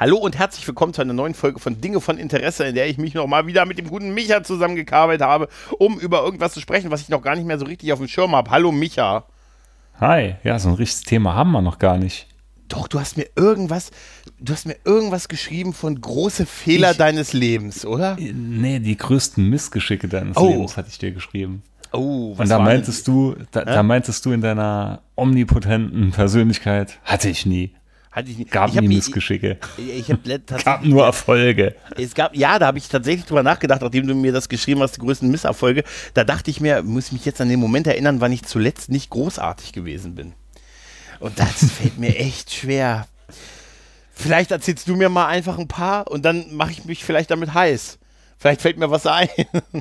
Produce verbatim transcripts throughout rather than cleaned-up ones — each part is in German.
Hallo und herzlich willkommen zu einer neuen Folge von Dinge von Interesse, in der ich mich nochmal wieder mit dem guten Micha zusammengekabelt habe, um über irgendwas zu sprechen, was ich noch gar nicht mehr so richtig auf dem Schirm habe. Hallo Micha. Hi, ja, so ein richtiges Thema haben wir noch gar nicht. Doch, du hast mir irgendwas, du hast mir irgendwas geschrieben von große Fehler ich, deines Lebens, oder? Nee, die größten Missgeschicke deines oh. Lebens hatte ich dir geschrieben. Oh, was Und da war meintest denn? du, da, ja? da meintest du in deiner omnipotenten Persönlichkeit, hatte ich nie. Hatte ich nie. Gab ich nie die, Missgeschicke. Ich, ich hab tatsächlich, gab nur Erfolge. Es gab, ja, da habe ich tatsächlich drüber nachgedacht, nachdem du mir das geschrieben hast, die größten Misserfolge. Da dachte ich mir, muss ich mich jetzt an den Moment erinnern, wann ich zuletzt nicht großartig gewesen bin. Und das fällt mir echt schwer. Vielleicht erzählst du mir mal einfach ein paar und dann mache ich mich vielleicht damit heiß. Vielleicht fällt mir was ein.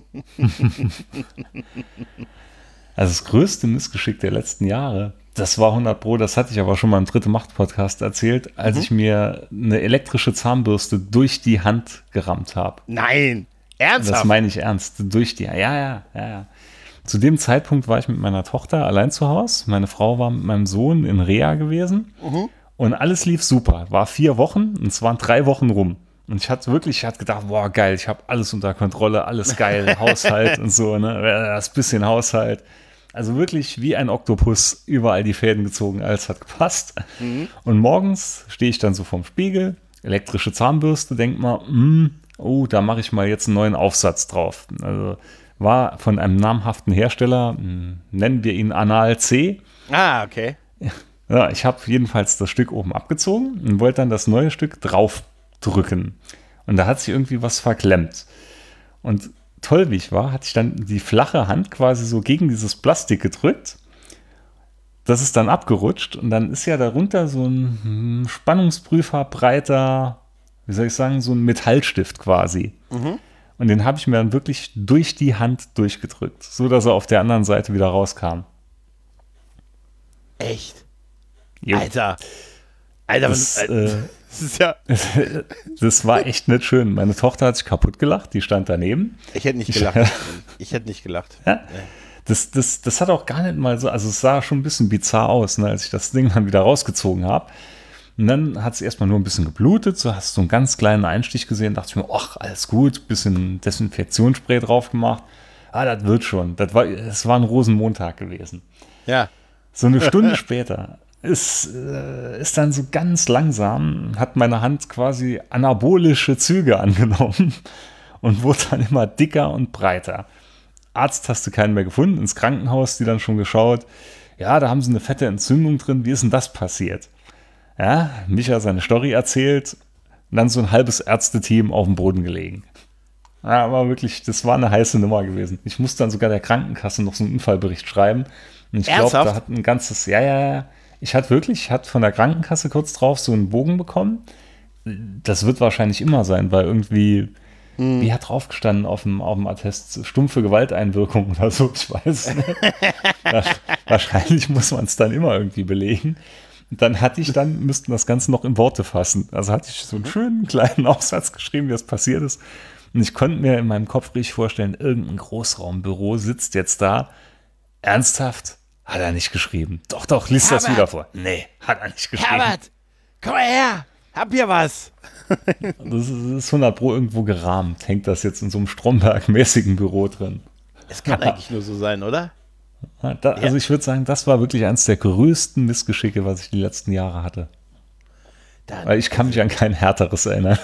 Also das größte Missgeschick der letzten Jahre, das war hundert Pro, das hatte ich aber schon mal im Dritte Macht-Podcast erzählt, als mhm. ich mir eine elektrische Zahnbürste durch die Hand gerammt habe. Nein, ernsthaft? Das meine ich ernst, durch die, ja, ja, ja, ja. Zu dem Zeitpunkt war ich mit meiner Tochter allein zu Hause. Meine Frau war mit meinem Sohn in Reha gewesen mhm. und alles lief super. War vier Wochen und es waren drei Wochen rum. Und ich hatte wirklich, ich hatte gedacht, boah, geil, ich habe alles unter Kontrolle, alles geil, Haushalt und so, ne, das bisschen Haushalt. Also wirklich wie ein Oktopus überall die Fäden gezogen, alles hat gepasst. Mhm. Und morgens stehe ich dann so vorm Spiegel, elektrische Zahnbürste, denk mal, mh, oh, da mache ich mal jetzt einen neuen Aufsatz drauf. Also war von einem namhaften Hersteller, mh, nennen wir ihn Anal C. Ah, okay. Ja, ich habe jedenfalls das Stück oben abgezogen und wollte dann das neue Stück draufdrücken. Und da hat sich irgendwie was verklemmt. Und toll wie ich war, hatte ich dann die flache Hand quasi so gegen dieses Plastik gedrückt. Das ist dann abgerutscht und dann ist ja darunter so ein Spannungsprüfer, breiter, wie soll ich sagen, so ein Metallstift quasi. Mhm. Und den habe ich mir dann wirklich durch die Hand durchgedrückt, so dass er auf der anderen Seite wieder rauskam. Echt? Jo. Alter. Alter, das, was, äh, das ist ja... Das war echt nicht schön. Meine Tochter hat sich kaputt gelacht, die stand daneben. Ich hätte nicht gelacht. Ich hätte nicht gelacht. Ja? Das, das, das hat auch gar nicht mal so, also es sah schon ein bisschen bizarr aus, ne, als ich das Ding dann wieder rausgezogen habe. Und dann hat es erstmal nur ein bisschen geblutet, so hast du einen ganz kleinen Einstich gesehen, dachte ich mir, ach, alles gut, bisschen Desinfektionsspray drauf gemacht. Ah, das wird schon. Das war, es war ein Rosenmontag gewesen. Ja. So eine Stunde später ist, äh, ist dann so ganz langsam, hat meine Hand quasi anabolische Züge angenommen und wurde dann immer dicker und breiter. Arzt hast du keinen mehr gefunden, ins Krankenhaus, die dann schon geschaut, ja, da haben sie eine fette Entzündung drin, wie ist denn das passiert? Ja, Micha seine Story erzählt und dann so ein halbes Ärzteteam auf dem Boden gelegen. Ja, aber wirklich, das war eine heiße Nummer gewesen. Ich musste dann sogar der Krankenkasse noch so einen Unfallbericht schreiben. Und ich glaube, da hat ein ganzes, ja, ja, ja. Ich hatte wirklich, ich hatte von der Krankenkasse kurz drauf so einen Bogen bekommen. Das wird wahrscheinlich immer sein, weil irgendwie, hm. wie hat drauf gestanden auf dem, auf dem Attest, stumpfe Gewalteinwirkung oder so, ich weiß nicht. Wahrscheinlich muss man es dann immer irgendwie belegen. Und dann hatte ich dann, müssten das Ganze noch in Worte fassen. Also hatte ich so einen schönen kleinen Aufsatz geschrieben, wie das passiert ist. Und ich konnte mir in meinem Kopf richtig vorstellen, irgendein Großraumbüro sitzt jetzt da. Ernsthaft? Hat er nicht geschrieben. Doch, doch, liest Herbert. Das wieder vor. Nee, hat er nicht geschrieben. Herbert, komm mal her, hab hier was. Das ist hundert Pro irgendwo gerahmt. Hängt das jetzt in so einem Stromberg-mäßigen Büro drin. Es kann eigentlich nur so sein, oder? Da, also ja. Ich würde sagen, das war wirklich eines der größten Missgeschicke, was ich die letzten Jahre hatte. Dann, Weil ich kann mich an kein härteres erinnern.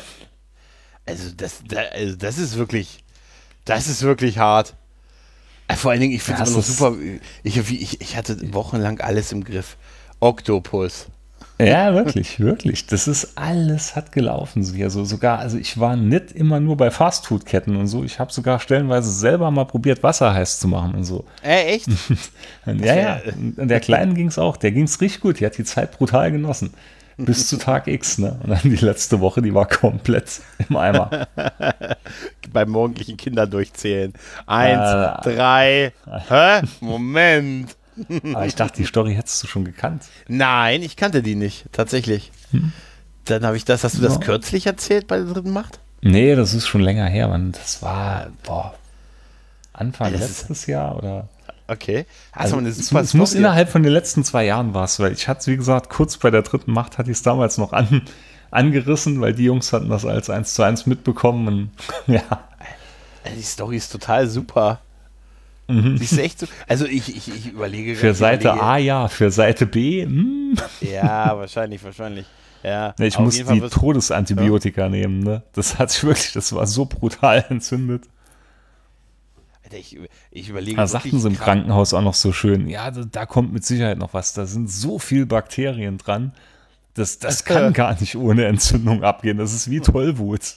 Also das, also das ist wirklich, das ist wirklich hart. Vor allen Dingen, ich finde es immer noch super, ich, ich, ich hatte wochenlang alles im Griff. Oktopus. Ja, wirklich, wirklich. Das ist alles hat gelaufen. Also sogar, also ich war nicht immer nur bei Fastfood-Ketten und so. Ich habe sogar stellenweise selber mal probiert, Wasser heiß zu machen und so. Äh, echt? Ja, ja. Und der Kleinen ging es auch. Der ging es richtig gut. Die hat die Zeit brutal genossen. Bis zu Tag X, ne? Und dann die letzte Woche, die war komplett im Eimer. Beim morgendlichen Kinderdurchzählen. Eins, äh, drei. Hä? Moment. Aber ich dachte, die Story hättest du schon gekannt. Nein, ich kannte die nicht, tatsächlich. Hm. Dann habe ich das, hast du das ja. kürzlich erzählt bei der dritten Macht? Nee, das ist schon länger her, Mann. Das war, boah, Anfang das letztes Jahr oder... Okay. Also eine super es, es muss innerhalb von den letzten zwei Jahren was, weil ich hatte es, wie gesagt, kurz bei der dritten Macht hatte ich es damals noch an, angerissen, weil die Jungs hatten das als eins zu eins mitbekommen. Und, ja. Die Story ist total super. Mhm. Siehst du echt so? Also ich, ich, ich überlege... Für ich Seite überlege, A ja, für Seite B, hm. Ja, wahrscheinlich, wahrscheinlich. Ja, Ich auf muss jeden Fall die wirst- Todesantibiotika ja. nehmen, ne? Das hat sich wirklich, das war so brutal entzündet. Alter, ich, ich überlege Da sagten sie im krass- Krankenhaus auch noch so schön, ja, da, da kommt mit Sicherheit noch was. Da sind so viele Bakterien dran. Das, das kann gar nicht ohne Entzündung abgehen. Das ist wie Tollwut.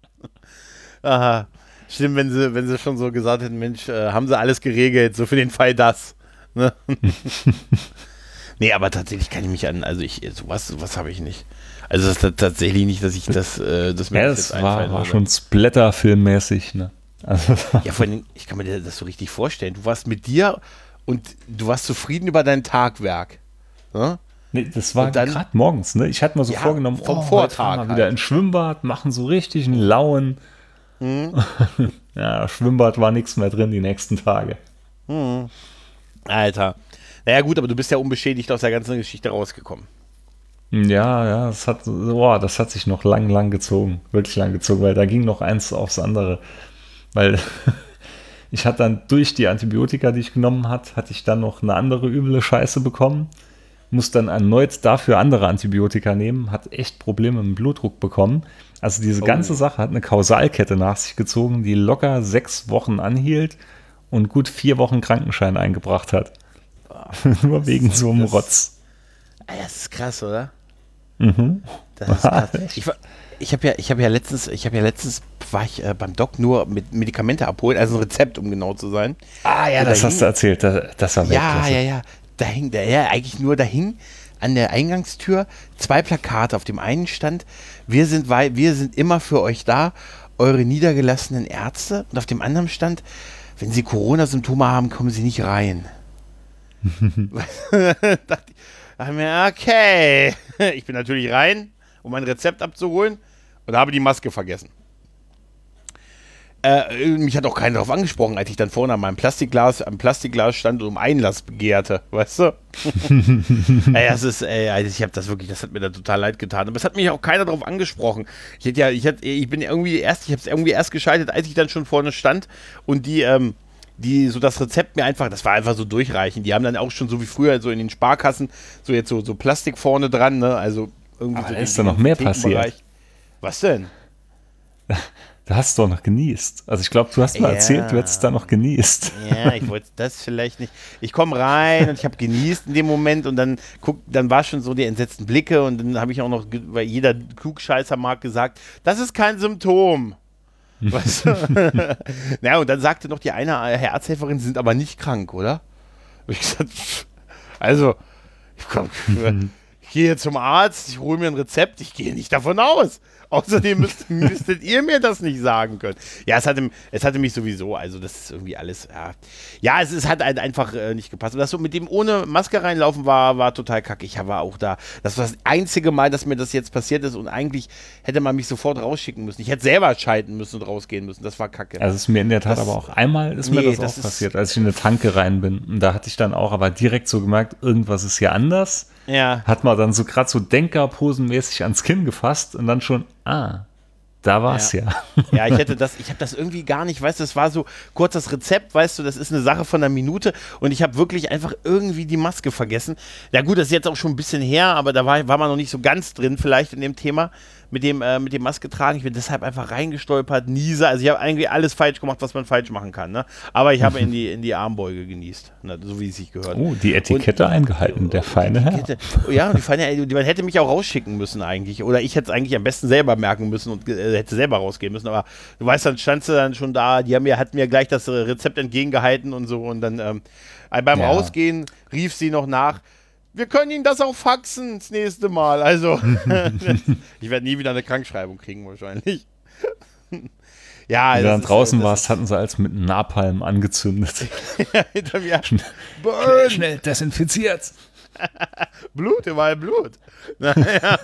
Aha. Stimmt, wenn sie, wenn sie schon so gesagt hätten, Mensch, äh, haben sie alles geregelt, so für den Fall das. Ne? Nee, aber tatsächlich kann ich mich an, also ich, sowas, sowas habe ich nicht. Also das ist tatsächlich nicht, dass ich das, äh, das mir Ja, das das jetzt war, einfallen war würde. schon Splatter-Filmmäßig, ne? Also, Ja, vor allem, ich kann mir das so richtig vorstellen. Du warst mit dir und du warst zufrieden über dein Tagwerk. Ne? nee, das war Und dann- gerade morgens, ne? Ich hatte mir so Ja, vorgenommen, vom oh, heute Vortag fahren wir halt. wieder ins Schwimmbad, machen so richtig einen lauen. Mhm. Ja, Schwimmbad war nichts mehr drin die nächsten Tage. Alter. Naja gut, aber du bist ja unbeschädigt aus der ganzen Geschichte rausgekommen. Ja, ja, das hat, boah, das hat sich noch lang, lang gezogen. Wirklich lang gezogen, weil da ging noch eins aufs andere. Weil ich hatte dann durch die Antibiotika, die ich genommen hat, hatte ich dann noch eine andere üble Scheiße bekommen. Muss dann erneut dafür andere Antibiotika nehmen, hat echt Probleme mit dem Blutdruck bekommen. Also diese Oh. ganze Sache hat eine Kausalkette nach sich gezogen, die locker sechs Wochen anhielt und gut vier Wochen Krankenschein eingebracht hat. Nur wegen so einem das- Rotz. Ah, das ist krass, oder? Mhm. Das ist krass. Ich, war- ich habe ja, ich habe ja letztens, ich habe ja letztens war ich äh, beim Doc nur mit Medikamente abholen, also ein Rezept, um genau zu sein. Ah ja, Und das da hast hing- du erzählt. Das, das war Ja, Weltklasse. ja, ja. Da hing, da, ja, eigentlich nur da hing an der Eingangstür zwei Plakate. Auf dem einen stand, wir sind, wei- wir sind immer für euch da, eure niedergelassenen Ärzte. Und auf dem anderen stand, wenn Sie Corona-Symptome haben, kommen Sie nicht rein. dachte ich, dachte mir, okay. Ich bin natürlich rein, um mein Rezept abzuholen und habe die Maske vergessen. Äh, mich hat auch keiner darauf angesprochen, als ich dann vorne an meinem Plastikglas, am Plastikglas stand und um Einlass begehrte, weißt du? ey, das ist, ey, also ich habe das wirklich, das hat mir da total leid getan. Aber es hat mich auch keiner darauf angesprochen. Ich hätte ja, ich hätte, ich bin irgendwie erst, ich habe es irgendwie erst geschaltet, als ich dann schon vorne stand und die, ähm, die so das Rezept mir einfach, das war einfach so durchreichen. Die haben dann auch schon so wie früher so in den Sparkassen so jetzt so, so Plastik vorne dran, ne? Also irgendwie Aber so da den- ist da noch den mehr Thekenbereich. passiert. Was denn? Da hast du doch noch genießt. Also ich glaube, du hast mal Ja. erzählt, du hättest da noch genießt. Ja, ich wollte das vielleicht nicht. Ich komme rein und ich habe genießt in dem Moment und dann guck, dann war schon so die entsetzten Blicke und dann habe ich auch noch, ge- weil jeder Klugscheißer mag gesagt, das ist kein Symptom. Weißt du? Ja, und dann sagte noch die eine äh, Arzthelferin, sie sind aber nicht krank, oder? Hab ich gesagt, pff, also, ich, komm, ich gehe zum Arzt, ich hole mir ein Rezept, ich gehe nicht davon aus. Außerdem müsst, müsstet ihr mir das nicht sagen können. Ja, es hatte, es hatte mich sowieso, also das ist irgendwie alles, ja, ja es, es hat halt einfach äh, nicht gepasst. Und das so mit dem ohne Maske reinlaufen war, war total kacke. Ich war auch da. Das war das einzige Mal, dass mir das jetzt passiert ist und eigentlich hätte man mich sofort rausschicken müssen. Ich hätte selber schalten müssen und rausgehen müssen. Das war kacke. Also es ist mir in der Tat Das- aber auch einmal ist mir Nee, das, das auch ist- passiert, als ich in eine Tanke rein bin. Und da hatte ich dann auch aber direkt so gemerkt, irgendwas ist hier anders. Ja. Hat man dann so gerade so Denkerposenmäßig ans Kinn gefasst und dann schon, ah, da war es ja. Ja, ich hätte das, ich habe das irgendwie gar nicht, weißt du, das war so kurz das Rezept, weißt du, das ist eine Sache von einer Minute und ich habe wirklich einfach irgendwie die Maske vergessen. Ja gut, das ist jetzt auch schon ein bisschen her, aber da war, war man noch nicht so ganz drin vielleicht in dem Thema mit dem, äh, mit dem Maske tragen. Ich bin deshalb einfach reingestolpert, niese, also ich habe eigentlich alles falsch gemacht, was man falsch machen kann, ne? Aber ich habe in die, in die Armbeuge genießt, ne? So wie es sich gehört. Oh, die Etikette eingehalten, der feine Herr. Hätte, ja, die feine, die, man hätte mich auch rausschicken müssen eigentlich. Oder ich hätte es eigentlich am besten selber merken müssen und äh, hätte selber rausgehen müssen. Aber du weißt, dann standst du dann schon da, die haben mir, hatten mir gleich das äh, Rezept entgegengehalten und so. Und dann ähm, beim Ja. Rausgehen rief sie noch nach, wir können Ihnen das auch faxen das nächste Mal. Also, ich werde nie wieder eine Krankschreibung kriegen wahrscheinlich. Ja, Wenn du das dann ist, draußen das warst, hatten sie als mit Napalm angezündet. ist hinter mir. Schnell, Burn! schnell desinfiziert. Blut, überall Blut. Naja,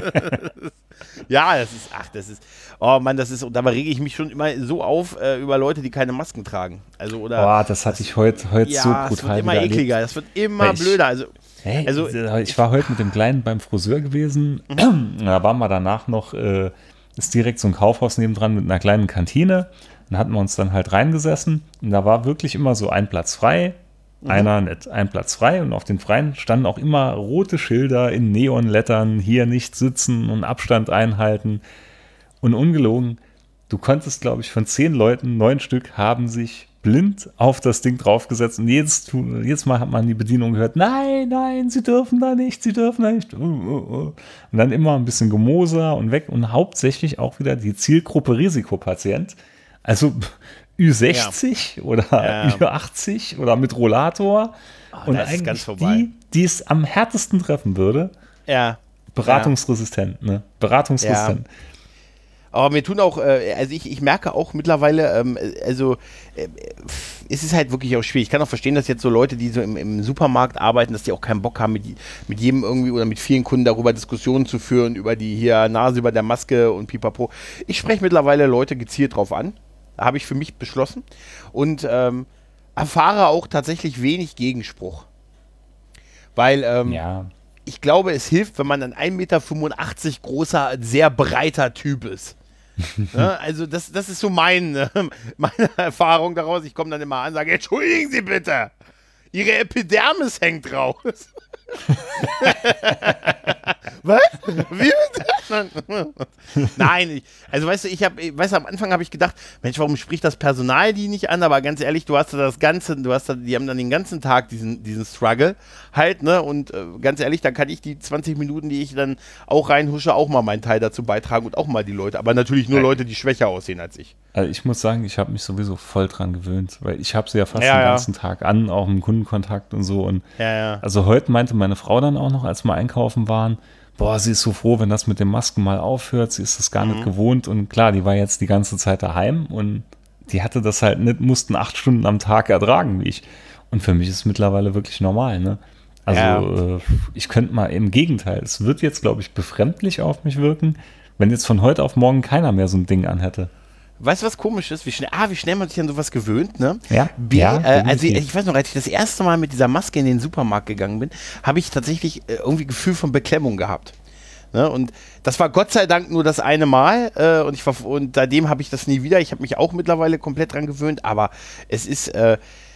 ja, das ist, ach, das ist, oh Mann, das ist, und dabei rege ich mich schon immer so auf äh, über Leute, die keine Masken tragen. Also, oder, Boah, das hatte ich heute heut ja, so es wird brutal immer wieder erlebt. ekliger, es wird immer Weil ich- blöder. Also, Hey, also, ich war heute mit dem Kleinen beim Friseur gewesen. Mhm. Da waren wir danach noch, äh, ist direkt so ein Kaufhaus nebendran mit einer kleinen Kantine. Dann hatten wir uns dann halt reingesessen und da war wirklich immer so ein Platz frei, mhm. einer nicht, ein Platz frei und auf den Freien standen auch immer rote Schilder in Neonlettern, hier nicht sitzen und Abstand einhalten. Und ungelogen, du konntest, glaube ich, von zehn Leuten, neun Stück haben sich blind auf das Ding draufgesetzt und jedes, jedes Mal hat man die Bedienung gehört, nein, nein, sie dürfen da nicht, sie dürfen da nicht. Und dann immer ein bisschen Gemoser und weg und hauptsächlich auch wieder die Zielgruppe Risikopatient, also Ü sechzig ja. oder ja. Ü achtzig oder mit Rollator oh, und eigentlich ganz die, die es am härtesten treffen würde, ja. beratungsresistent, ne? Beratungsresistent. Ja. Aber mir tun auch, äh, also ich, ich merke auch mittlerweile, ähm, also äh, es ist halt wirklich auch schwierig. Ich kann auch verstehen, dass jetzt so Leute, die so im, im Supermarkt arbeiten, dass die auch keinen Bock haben, mit, mit jedem irgendwie oder mit vielen Kunden darüber Diskussionen zu führen, über die hier Nase über der Maske und pipapo. Ich spreche mittlerweile Leute gezielt drauf an. Habe ich für mich beschlossen. Und ähm, erfahre auch tatsächlich wenig Gegenspruch. Weil, ähm, ja. ich glaube, es hilft, wenn man ein ein Meter fünfundachtzig großer, sehr breiter Typ ist. Ja, also das, das ist so mein, äh, meine Erfahrung daraus. Ich komme dann immer an und sage, entschuldigen Sie bitte, Ihre Epidermis hängt raus. Was? Wie bitte? Nein, ich, also weißt du, ich habe, weißt du, am Anfang habe ich gedacht, Mensch, warum spricht das Personal die nicht an? Aber ganz ehrlich, du hast da das Ganze, du hast da, die haben dann den ganzen Tag diesen, diesen Struggle halt, ne? Und äh, ganz ehrlich, da kann ich die zwanzig Minuten, die ich dann auch reinhusche, auch mal meinen Teil dazu beitragen und auch mal die Leute, aber natürlich nur Leute, die schwächer aussehen als ich. Also ich muss sagen, ich habe mich sowieso voll dran gewöhnt, weil ich habe sie ja fast ja, den ja. ganzen Tag an, auch im Kundenkontakt und so. Und ja, ja. also heute meinte meine Frau dann auch noch, als wir einkaufen waren, boah, sie ist so froh, wenn das mit den Masken mal aufhört, sie ist das gar mhm. nicht gewohnt. Und klar, die war jetzt die ganze Zeit daheim und die hatte das halt nicht, mussten acht Stunden am Tag ertragen, wie ich. Und für mich ist es mittlerweile wirklich normal, ne? Also ja. äh, ich könnte mal, im Gegenteil, es wird jetzt, glaube ich, befremdlich auf mich wirken, wenn jetzt von heute auf morgen keiner mehr so ein Ding anhätte. Weißt du, was komisch ist? Wie schnell, A, wie schnell man sich an sowas gewöhnt, ne? Ja. B, ja, äh, also ich, ich weiß noch, als ich das erste Mal mit dieser Maske in den Supermarkt gegangen bin, habe ich tatsächlich äh, irgendwie Gefühl von Beklemmung gehabt. Ne? Und das war Gott sei Dank nur das eine Mal äh, und, ich war, und seitdem habe ich das nie wieder. Ich habe mich auch mittlerweile komplett dran gewöhnt, aber es ist, äh,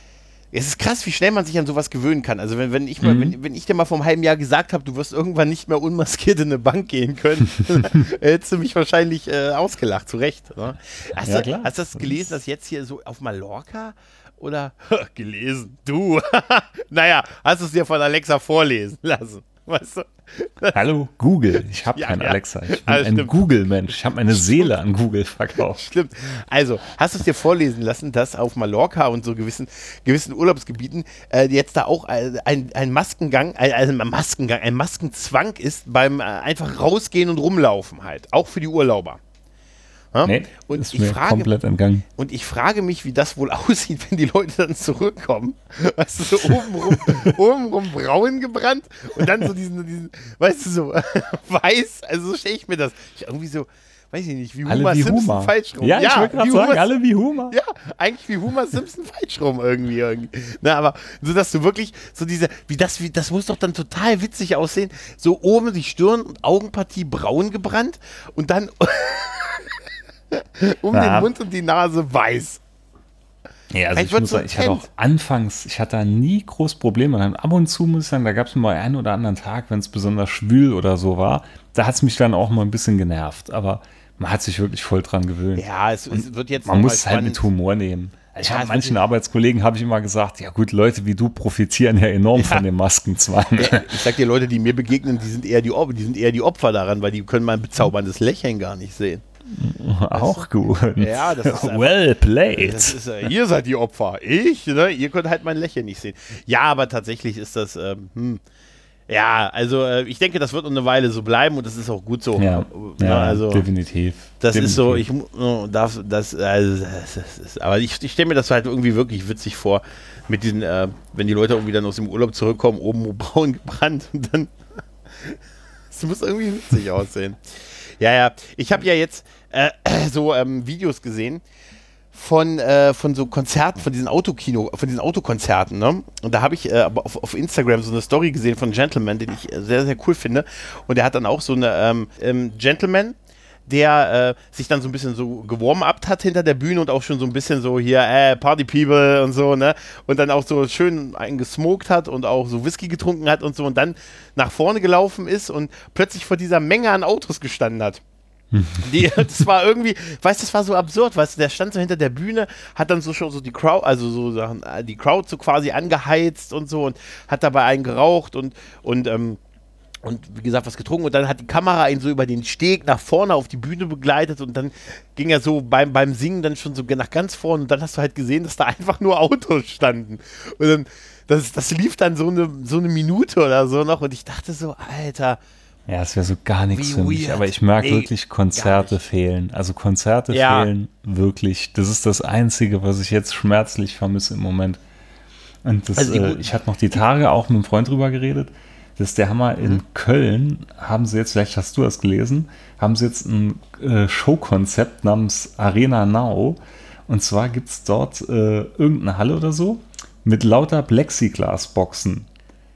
es ist krass, wie schnell man sich an sowas gewöhnen kann. Also wenn, wenn, ich, mal, mhm. wenn, wenn ich dir mal vor einem halben Jahr gesagt habe, du wirst irgendwann nicht mehr unmaskiert in eine Bank gehen können, hättest du mich wahrscheinlich äh, ausgelacht, zu Recht. Ne? Hast, ja, du, hast du das gelesen, dass jetzt hier so auf Mallorca oder gelesen? Du! Naja, hast du es dir von Alexa vorlesen lassen? Weißt du? Hallo Google, ich habe ja, kein ja. Alexa, ich bin also ein Google-Mensch, ich habe meine Seele an Google verkauft. Stimmt. Also, hast du es dir vorlesen lassen, dass auf Mallorca und so gewissen, gewissen Urlaubsgebieten äh, jetzt da auch ein, ein Maskengang, also ein Maskengang, ein Maskenzwang ist beim äh, einfach rausgehen und rumlaufen halt, auch für die Urlauber. Ja? Nee, und ist ich mir frage, komplett entgangen. Und ich frage mich, wie das wohl aussieht, wenn die Leute dann zurückkommen. Weißt du, so obenrum, obenrum braun gebrannt und dann so diesen, diesen weißt du, so weiß. Also so stelle ich mir das. Ich irgendwie so, weiß ich nicht, wie alle Homer wie Simpson Homer. falsch rum. Ja, ich wollte gerade sagen, alle wie Homer. Ja, eigentlich wie Homer Simpson falsch rum irgendwie. irgendwie. Na, aber so, dass du wirklich so diese, wie das, wie, das muss doch dann total witzig aussehen. So oben die Stirn- und Augenpartie braun gebrannt und dann um Na. den Mund und die Nase weiß. Ja, also ich, ich muss sagen, ich hatte auch anfangs, ich hatte da nie groß Probleme. Dann ab und zu muss ich sagen, da gab es mal einen oder anderen Tag, wenn es besonders schwül oder so war, da hat es mich dann auch mal ein bisschen genervt. Aber man hat sich wirklich voll dran gewöhnt. Ja, es, es wird jetzt man muss es halt mit Humor nehmen. Ich ja, habe manchen Arbeitskollegen habe ich immer gesagt, ja gut, Leute wie du profitieren ja enorm ja. von dem Maskenzwang. Ja, ich sag dir, Leute, die mir begegnen, die sind eher die Opfer, die sind eher die Opfer daran, weil die können mein bezauberndes Lächeln gar nicht sehen. Auch gut. Ja, das ist well played. Das ist, äh, ihr seid die Opfer. Ich, ne? Ihr könnt halt mein Lächeln nicht sehen. Ja, aber tatsächlich ist das, ähm, hm. ja, also äh, ich denke, das wird noch eine Weile so bleiben und das ist auch gut so. Ja, ja, ja also, definitiv. Das definitiv. ist so, ich oh, darf das, also, das ist, aber ich, ich stelle mir das halt irgendwie wirklich witzig vor, mit diesen, äh, wenn die Leute irgendwie dann aus dem Urlaub zurückkommen, oben braun gebrannt und dann, das muss irgendwie witzig aussehen. Ja, ja, ich habe ja jetzt äh, so ähm, Videos gesehen von, äh, von so Konzerten, von diesen Autokino, von diesen Autokonzerten, ne? Und da habe ich äh, aber auf, auf Instagram so eine Story gesehen von Gentleman, den ich sehr, sehr cool finde. Und der hat dann auch so eine ähm, ähm, Gentleman, der äh, sich dann so ein bisschen so gewarm-upt hat hinter der Bühne und auch schon so ein bisschen so hier, äh, Party People und so, ne? Und dann auch so schön einen gesmoked hat und auch so Whisky getrunken hat und so und dann nach vorne gelaufen ist und plötzlich vor dieser Menge an Autos gestanden hat. Die, das war irgendwie, weißt du, das war so absurd, weißt du, der stand so hinter der Bühne, hat dann so schon so die Crowd, also so Sachen, die Crowd so quasi angeheizt und so und hat dabei einen geraucht und, und, ähm, und wie gesagt, was getrunken und dann hat die Kamera ihn so über den Steg nach vorne auf die Bühne begleitet und dann ging er so beim, beim Singen dann schon so nach ganz vorne und dann hast du halt gesehen, dass da einfach nur Autos standen und dann, das, das lief dann so eine, so eine Minute oder so noch und ich dachte so, Alter, ja, es wäre so gar nichts Wie für mich, weird. aber ich merke Nee, wirklich, Konzerte fehlen. Also Konzerte Ja. fehlen wirklich. Das ist das Einzige, was ich jetzt schmerzlich vermisse im Moment. Und das, Also die äh, guten- ich hatte noch die Tage auch mit einem Freund drüber geredet. Das ist der Hammer. In Köln haben sie jetzt, vielleicht hast du das gelesen, haben sie jetzt ein äh, Showkonzept namens Arena Now. Und zwar gibt es dort äh, irgendeine Halle oder so mit lauter Plexiglas-Boxen.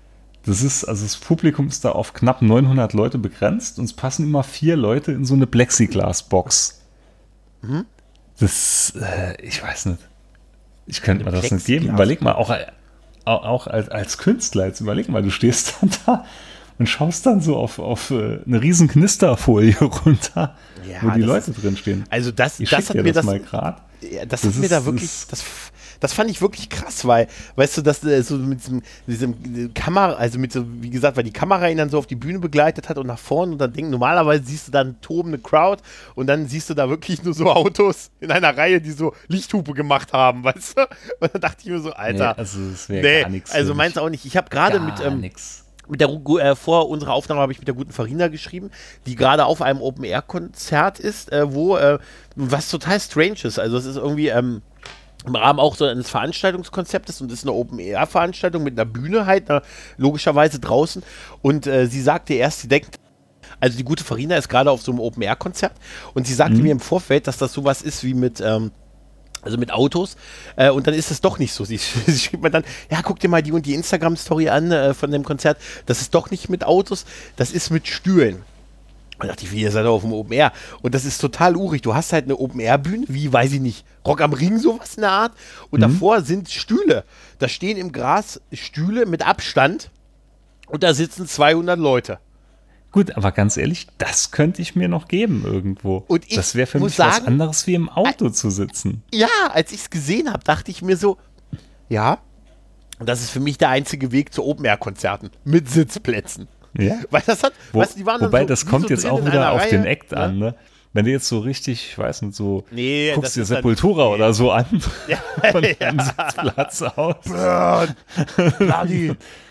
Das ist, also das Publikum ist da auf knapp neunhundert Leute begrenzt und es passen immer vier Leute in so eine Plexiglas-Box. Mhm. Das, äh, ich weiß nicht. Ich könnte mir Eine das nicht geben. Plexiglas- Überleg mal, auch, auch, auch als, als Künstler, jetzt überleg mal, du stehst dann da und schaust dann so auf, auf äh, eine riesen Knisterfolie runter, Ja, wo die das Leute ist- drin stehen. Also das, Ich das schick hat dir mir das das, mal gerade. ja, das, Das hat mir ist- da das wirklich, ist- das, das fand ich wirklich krass, weil, weißt du, dass äh, so mit diesem, diesem Kamera, also mit so, wie gesagt, weil die Kamera ihn dann so auf die Bühne begleitet hat und nach vorne und dann denken, normalerweise siehst du dann tobende Crowd und dann siehst du da wirklich nur so Autos in einer Reihe, die so Lichthupe gemacht haben, weißt du? Und dann dachte ich mir so, Alter, Nee, also es wäre nee, gar nichts. also für meinst mich. du auch nicht. Ich habe gerade mit, Gar ähm, nix. mit der, Ru- äh, vor unserer Aufnahme habe ich mit der guten Farina geschrieben, die gerade auf einem Open-Air-Konzert ist, äh, wo, äh, was total strange ist. Also es ist irgendwie ähm, im Rahmen auch so eines Veranstaltungskonzeptes und es ist eine Open-Air-Veranstaltung mit einer Bühne halt, na, logischerweise draußen. Und äh, sie sagte erst, sie denkt, also die gute Farina ist gerade auf so einem Open-Air-Konzert und sie sagte Mhm. mir im Vorfeld, dass das sowas ist wie mit, ähm, also mit Autos, äh, und dann ist es doch nicht so. Sie, sie schrieb mir dann, ja, guck dir mal die und die Instagram-Story an äh, von dem Konzert, das ist doch nicht mit Autos, das ist mit Stühlen. Und dachte ich, wie, ihr seid doch auf dem Open Air. Und das ist total urig. Du hast halt eine Open Air Bühne, wie, weiß ich nicht, Rock am Ring, sowas in der Art. Und davor sind Stühle. Da stehen im Gras Stühle mit Abstand und da sitzen zweihundert Leute. Gut, aber ganz ehrlich, das könnte ich mir noch geben irgendwo. Und ich das wäre für muss mich was sagen, anderes wie im Auto zu sitzen. Ja, als ich es gesehen habe, dachte ich mir so, ja, das ist für mich der einzige Weg zu Open-Air-Konzerten mit Sitzplätzen. Ja. Weil das hat, Wo, weißt du, die waren dann wobei, so, das wie kommt so jetzt drin auch in wieder einer auf Reihe, den Act ne? an, ne? Wenn du jetzt so richtig, ich weiß nicht, so Nee, guckst das dir ist dann- Sepultura nee. oder so an Ja, von ja. deinem Sitzplatz aus. Burn, bloody,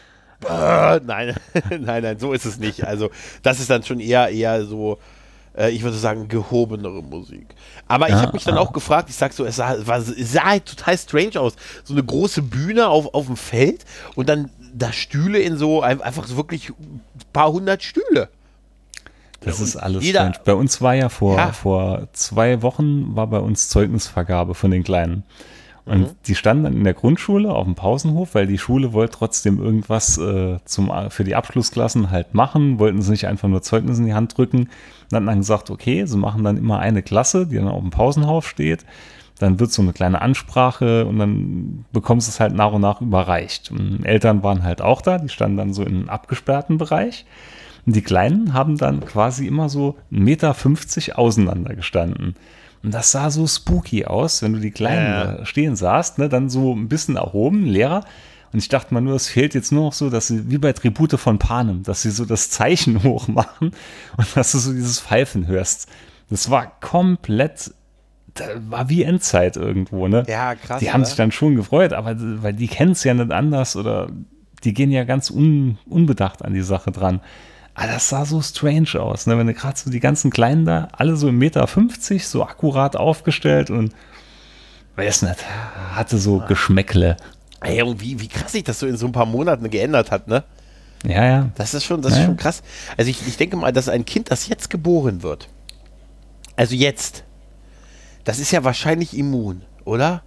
burn. Nein, nein, nein, so ist es nicht. Also das ist dann schon eher, eher so, äh, ich würde sagen, gehobenere Musik. Aber ich Ja, habe mich dann ah. auch gefragt, ich sag so, es sah, war, es sah halt total strange aus. So eine große Bühne auf, auf dem Feld und dann da Stühle in so, ein- einfach so wirklich ein paar hundert Stühle. Das Ja, ist und alles jeder- strange. Bei uns war ja vor, Ja. vor zwei Wochen war bei uns Zeugnisvergabe von den Kleinen. Und Mhm. die standen dann in der Grundschule auf dem Pausenhof, weil die Schule wollte trotzdem irgendwas äh, zum, für die Abschlussklassen halt machen, wollten sie nicht einfach nur Zeugnisse in die Hand drücken. Und dann haben gesagt, okay, sie machen dann immer eine Klasse, die dann auf dem Pausenhof steht. Dann wird so eine kleine Ansprache und dann bekommst du es halt nach und nach überreicht. Und Eltern waren halt auch da, die standen dann so in einem abgesperrten Bereich. Und die Kleinen haben dann quasi immer so einen Meter fünfzig auseinander gestanden. Und das sah so spooky aus, wenn du die Kleinen Ja. da stehen sahst, ne, dann so ein bisschen erhoben, Lehrer. Und ich dachte mal nur, es fehlt jetzt nur noch so, dass sie, wie bei Tribute von Panem, dass sie so das Zeichen hochmachen und dass du so dieses Pfeifen hörst. Das war komplett, das war wie Endzeit irgendwo, ne? Ja, krass. Die haben oder? sich dann schon gefreut, aber weil die kennen es ja nicht anders oder die gehen ja ganz un, unbedacht an die Sache dran. Aber das sah so strange aus, ne? Wenn du gerade so die ganzen Kleinen da, alle so im Meter fünfzig, so akkurat aufgestellt und weiß nicht, hatte so Geschmäckle. Ey, und wie, wie krass sich das so in so ein paar Monaten geändert hat, ne? Ja, ja. Das ist schon, das ist Ja. schon krass. Also ich, ich denke mal, dass ein Kind, das jetzt geboren wird, also jetzt, das ist ja wahrscheinlich immun. oder?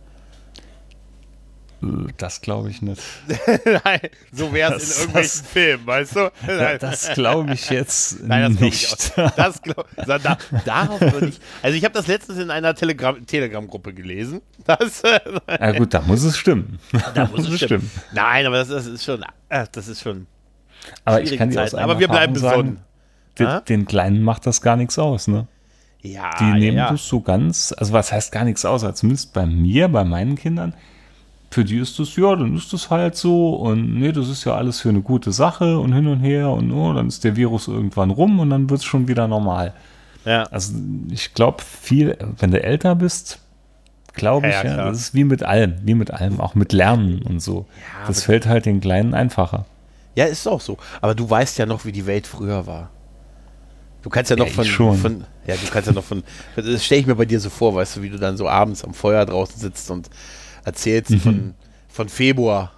Das glaube ich nicht. Nein, so wäre es in irgendwelchen das, Filmen, weißt du? Ja, das glaube ich jetzt Nein, das nicht. Ich das glaub, da, darauf würde ich. Also ich habe das letztens in einer Telegram, Telegram-Gruppe gelesen. Das, ja gut, da muss es stimmen. Da muss es stimmen. Nein, aber das, das ist schon, das ist schon. Aber ich kann dir aus Aber wir bleiben besonnen. Den, den Kleinen macht das gar nichts aus, ne? Ja. Die nehmen ja. das so ganz, also was heißt gar nichts aus? Also zumindest bei mir, bei meinen Kindern. Für die ist das, ja, dann ist das halt so und nee, das ist ja alles für eine gute Sache und hin und her und oh, dann ist der Virus irgendwann rum und dann wird es schon wieder normal. Ja. Also ich glaube viel, wenn du älter bist, glaube ich, ja, ja, ja das ist wie mit allem, wie mit allem, auch mit Lernen und so. Ja, das fällt halt den Kleinen einfacher. Ja, ist auch so. Aber du weißt ja noch, wie die Welt früher war. Du kannst ja noch ja, von, schon. von, ja, du kannst ja noch von, das stelle ich mir bei dir so vor, weißt du, wie du dann so abends am Feuer draußen sitzt und erzählst mhm. von, von Februar.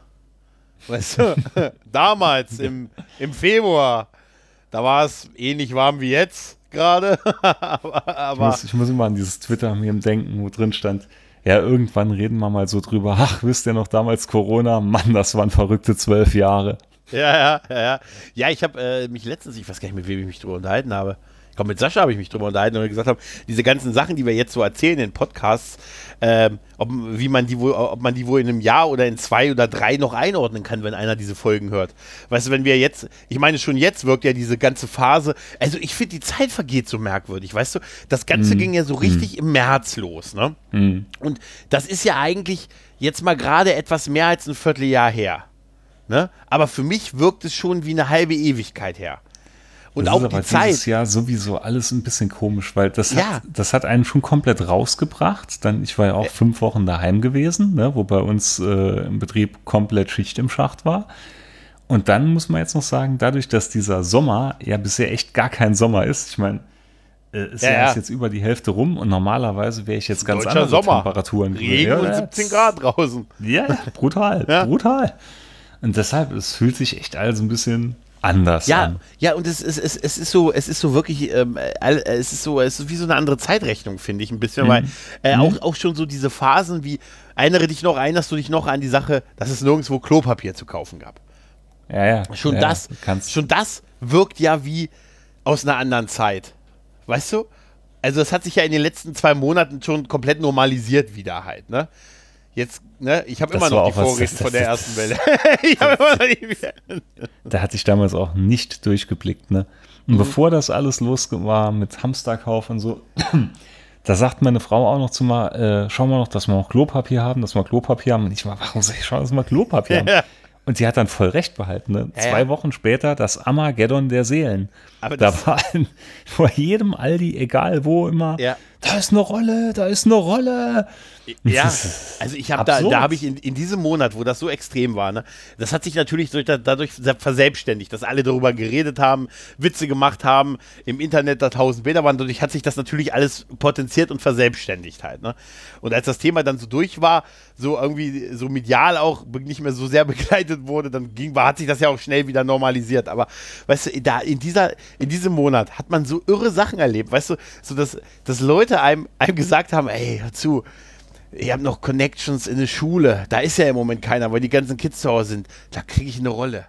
Weißt du, damals im, im Februar, da war es ähnlich warm wie jetzt gerade. aber, aber ich, muss, ich muss immer an dieses Twitter-Meme denken, wo drin stand, ja, irgendwann reden wir mal so drüber, ach, wisst ihr noch damals Corona? Mann, das waren verrückte zwölf Jahre. Ja, ja, ja, ja. Ja, ich habe äh, mich letztens, ich weiß gar nicht, mit wem ich mich drüber unterhalten habe. Ich glaube, mit Sascha habe ich mich drüber unterhalten und gesagt habe, diese ganzen Sachen, die wir jetzt so erzählen in Podcasts, ähm, ob, wie man die wohl, ob man die wohl in einem Jahr oder in zwei oder drei noch einordnen kann, wenn einer diese Folgen hört. Weißt du, wenn wir jetzt, ich meine, schon jetzt wirkt ja diese ganze Phase, also ich finde, die Zeit vergeht so merkwürdig, weißt du? Das Ganze mm. ging ja so richtig mm. im März los, ne? Mm. Und das ist ja eigentlich jetzt mal gerade etwas mehr als ein Vierteljahr her. Ne? Aber für mich wirkt es schon wie eine halbe Ewigkeit her. Und das auch ist die aber Zeit. Dieses Jahr sowieso alles ein bisschen komisch, weil das, ja. hat, das hat einen schon komplett rausgebracht. Dann, ich war ja auch fünf Wochen daheim gewesen, ne, wo bei uns äh, im Betrieb komplett Schicht im Schacht war. Und dann muss man jetzt noch sagen, dadurch, dass dieser Sommer ja bisher echt gar kein Sommer ist, ich meine, äh, ist ja, ja jetzt über die Hälfte rum und normalerweise wäre ich jetzt ganz andere Sommer. Temperaturen gewesen. Regen ja, und siebzehn Grad draußen. Ja, ja brutal, ja. brutal. Und deshalb, es fühlt sich echt alles ein bisschen anders ja, an. Ja, und es, es, es, es ist so, es ist so wirklich, ähm, es ist so, es ist wie so eine andere Zeitrechnung, finde ich ein bisschen, mhm. weil äh, mhm. auch, auch schon so diese Phasen wie, erinnere dich noch, erinnerst du dich noch an die Sache, dass es nirgendwo Klopapier zu kaufen gab. Ja, ja. Schon ja, das, schon das wirkt ja wie aus einer anderen Zeit. Weißt du? Also es hat sich ja in den letzten zwei Monaten schon komplett normalisiert wieder halt, ne? Jetzt, ne, ich habe immer noch die Vorräte von der ersten Welle. ich habe immer noch die Da hatte ich damals auch nicht durchgeblickt, ne? Und mhm. bevor das alles los war mit Hamsterkauf und so, da sagt meine Frau auch noch zu mal, äh, schauen wir noch, dass wir noch Klopapier haben, dass wir Klopapier haben. Und ich mal, warum soll ich schauen, dass wir Klopapier haben? Ja. Und sie hat dann voll recht behalten. Ne? Ja, Zwei ja. Wochen später das Armageddon der Seelen. Aber da war ein, vor jedem Aldi, egal wo, immer, ja. da ist eine Rolle, da ist eine Rolle. Ja, also ich habe da, da habe ich in, in diesem Monat, wo das so extrem war, ne, das hat sich natürlich durch, dadurch verselbstständigt, dass alle darüber geredet haben, Witze gemacht haben, im Internet da tausend Bilder waren, dadurch hat sich das natürlich alles potenziert und verselbstständigt halt, ne. Und als das Thema dann so durch war, so irgendwie so medial auch nicht mehr so sehr begleitet wurde, dann ging, hat sich das ja auch schnell wieder normalisiert, aber weißt du, da in dieser, in diesem Monat hat man so irre Sachen erlebt, weißt du, so dass, dass Leute einem, einem gesagt haben, ey, hör zu, ihr habt noch Connections in der Schule. Da ist ja im Moment keiner, weil die ganzen Kids zu Hause sind. Da kriege ich eine Rolle.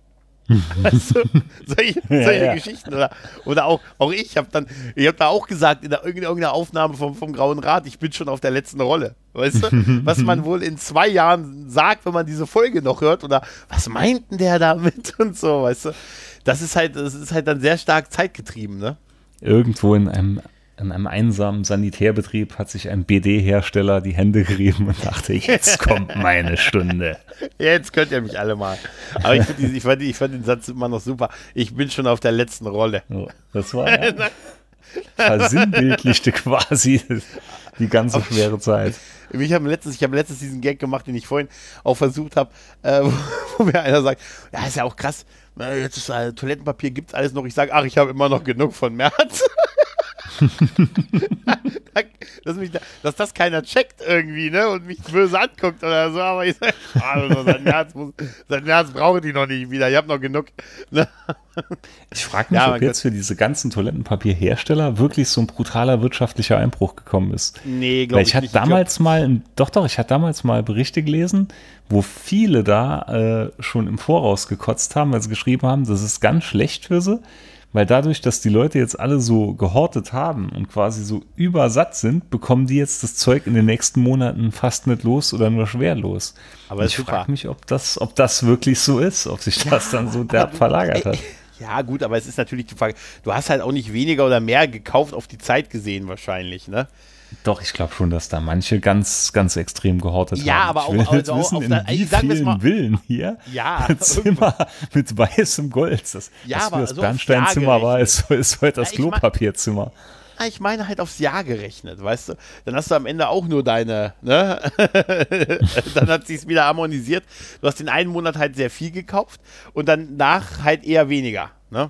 Also, solche, solche ja, ja. Geschichten. Oder, oder auch, auch ich habe dann, ich habe da auch gesagt, in, der, in irgendeiner Aufnahme vom, vom Grauen Rat, ich bin schon auf der letzten Rolle. Weißt du? Was man wohl in zwei Jahren sagt, wenn man diese Folge noch hört. Oder was meint denn der damit? Und so, weißt du? Das ist halt, das ist halt dann sehr stark zeitgetrieben, ne? Irgendwo in einem In einem einsamen Sanitärbetrieb hat sich ein B D-Hersteller die Hände gerieben und dachte, jetzt kommt meine Stunde. Jetzt könnt ihr mich alle mal. Aber ich, find, ich, fand, ich fand den Satz immer noch super. Ich bin schon auf der letzten Rolle. Oh, das war ja, versinnbildlichte quasi die ganze schwere Zeit. Ich habe letztens, hab letztens diesen Gag gemacht, den ich vorhin auch versucht habe, äh, wo, wo mir einer sagt, ja, ist ja auch krass, jetzt ist äh, Toilettenpapier, gibt's alles noch. Ich sage, ach, ich habe immer noch genug von März. dass, mich da, dass das keiner checkt irgendwie, ne? Und mich böse anguckt oder so, aber ich sage, also seit März, muss, seit März brauche die noch nicht wieder, ich habe noch genug. Ne? Ich frage mich, Ja, ob jetzt für diese ganzen Toilettenpapierhersteller wirklich so ein brutaler wirtschaftlicher Einbruch gekommen ist. Nee, glaube ich, ich hatte nicht. damals mal, doch, doch, ich hatte damals mal Berichte gelesen, wo viele da äh, schon im Voraus gekotzt haben, weil sie geschrieben haben, das ist ganz schlecht für sie, weil dadurch, dass die Leute jetzt alle so gehortet haben und quasi so übersatt sind, bekommen die jetzt das Zeug in den nächsten Monaten fast nicht los oder nur schwer los. Aber und ich frage mich, ob das, ob das wirklich so ist, ob sich das dann so derb verlagert hat. Ja, gut, aber es ist natürlich die Frage, du hast halt auch nicht weniger oder mehr gekauft auf die Zeit gesehen wahrscheinlich, ne? Doch, ich glaube schon, dass da manche ganz, ganz extrem gehortet ja, haben. aber ich auch, will also jetzt auch wissen, auf in der, wie sagen wir's vielen mal, Villen hier ja, ein Zimmer mit weißem Gold. Das, ja, das aber für das so aufs Bernsteinzimmer Jahr war, gerechnet. ist, ist heute das Ja, ich mein- Klopapierzimmer. Ah, ich meine halt aufs Jahr gerechnet, weißt du? Dann hast du am Ende auch nur deine, ne? Dann hat sich's wieder harmonisiert. Du hast den einen Monat halt sehr viel gekauft und danach halt eher weniger, ne?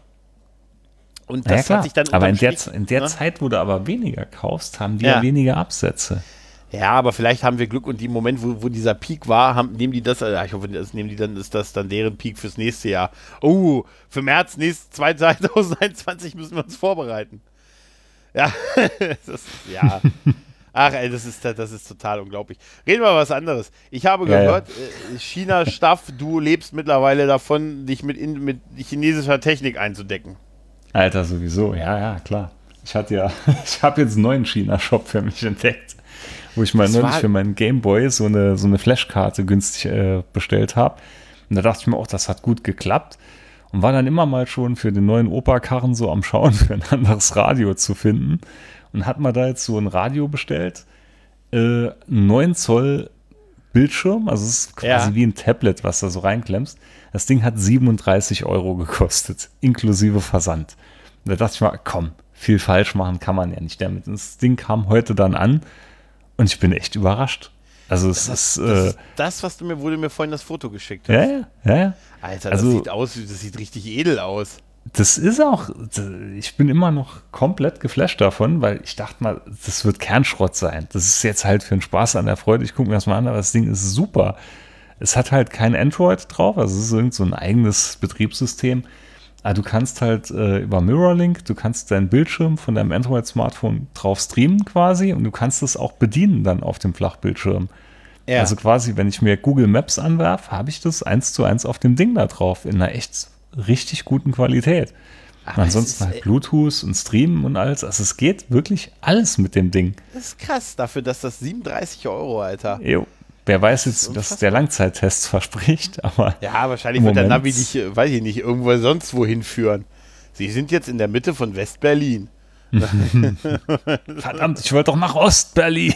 Und das Ja, klar. hat sich dann aber in unterm der, Strich, in der ne? Zeit, wo du aber weniger kaufst, haben die ja, Ja. weniger Absätze. Ja, aber vielleicht haben wir Glück und im Moment, wo, wo dieser Peak war, haben, nehmen die das, äh, ich hoffe, das nehmen die dann, ist das dann deren Peak fürs nächste Jahr. Oh, für März nächst, zwanzig einundzwanzig müssen wir uns vorbereiten. Ja, das, ja. Ach ey, das ist, das ist total unglaublich. Reden wir über was anderes. Ich habe Ja, gehört, äh, China-Staff, du lebst mittlerweile davon, dich mit, in, mit chinesischer Technik einzudecken. Alter, sowieso. Ja, ja, klar. Ich hatte ja, ich habe jetzt einen neuen China-Shop für mich entdeckt, wo ich mal Das neulich war- für meinen Gameboy so eine, so eine Flashkarte günstig äh, bestellt habe. Und da dachte ich mir auch, das hat gut geklappt. Und war dann immer mal schon für den neuen Opa-Karren so am Schauen, für ein anderes Radio zu finden. Und hat mal da jetzt so ein Radio bestellt. Äh, neun Zoll Bildschirm, also es ist quasi Ja. wie ein Tablet, was da so reinklemmst. Das Ding hat siebenunddreißig Euro gekostet, inklusive Versand. Und da dachte ich mal, komm, viel falsch machen kann man ja nicht damit. Und das Ding kam heute dann an und ich bin echt überrascht. Also es Das, ist, das äh, ist das, was du mir, wo du mir vorhin das Foto geschickt hast. ja, ja, ja, ja. Alter, Also- das sieht aus, das sieht richtig edel aus. Das ist auch, ich bin immer noch komplett geflasht davon, weil ich dachte mal, das wird Kernschrott sein. Das ist jetzt halt für den Spaß an der Freude. Ich gucke mir das mal an, aber das Ding ist super. Es hat halt kein Android drauf, also es ist irgend so ein eigenes Betriebssystem. Aber du kannst halt äh, über Mirrorlink, du kannst deinen Bildschirm von deinem Android-Smartphone drauf streamen quasi und du kannst es auch bedienen dann auf dem Flachbildschirm. Ja. Also quasi, wenn ich mir Google Maps anwerfe, habe ich das eins zu eins auf dem Ding da drauf, in einer echt richtig guten Qualität. Aber Und es ansonsten ist, halt Bluetooth und Streamen und alles. Also es geht wirklich alles mit dem Ding. Das ist krass dafür, dass das siebenunddreißig Euro, Alter. Jo. Wer weiß Das ist jetzt, was unfassbar. der Langzeittest verspricht, aber Ja, wahrscheinlich Im wird der Moment- Navi dich, äh, weiß ich nicht, irgendwo sonst wohin führen. Sie sind jetzt in der Mitte von West-Berlin. verdammt, ich wollte doch nach Ostberlin.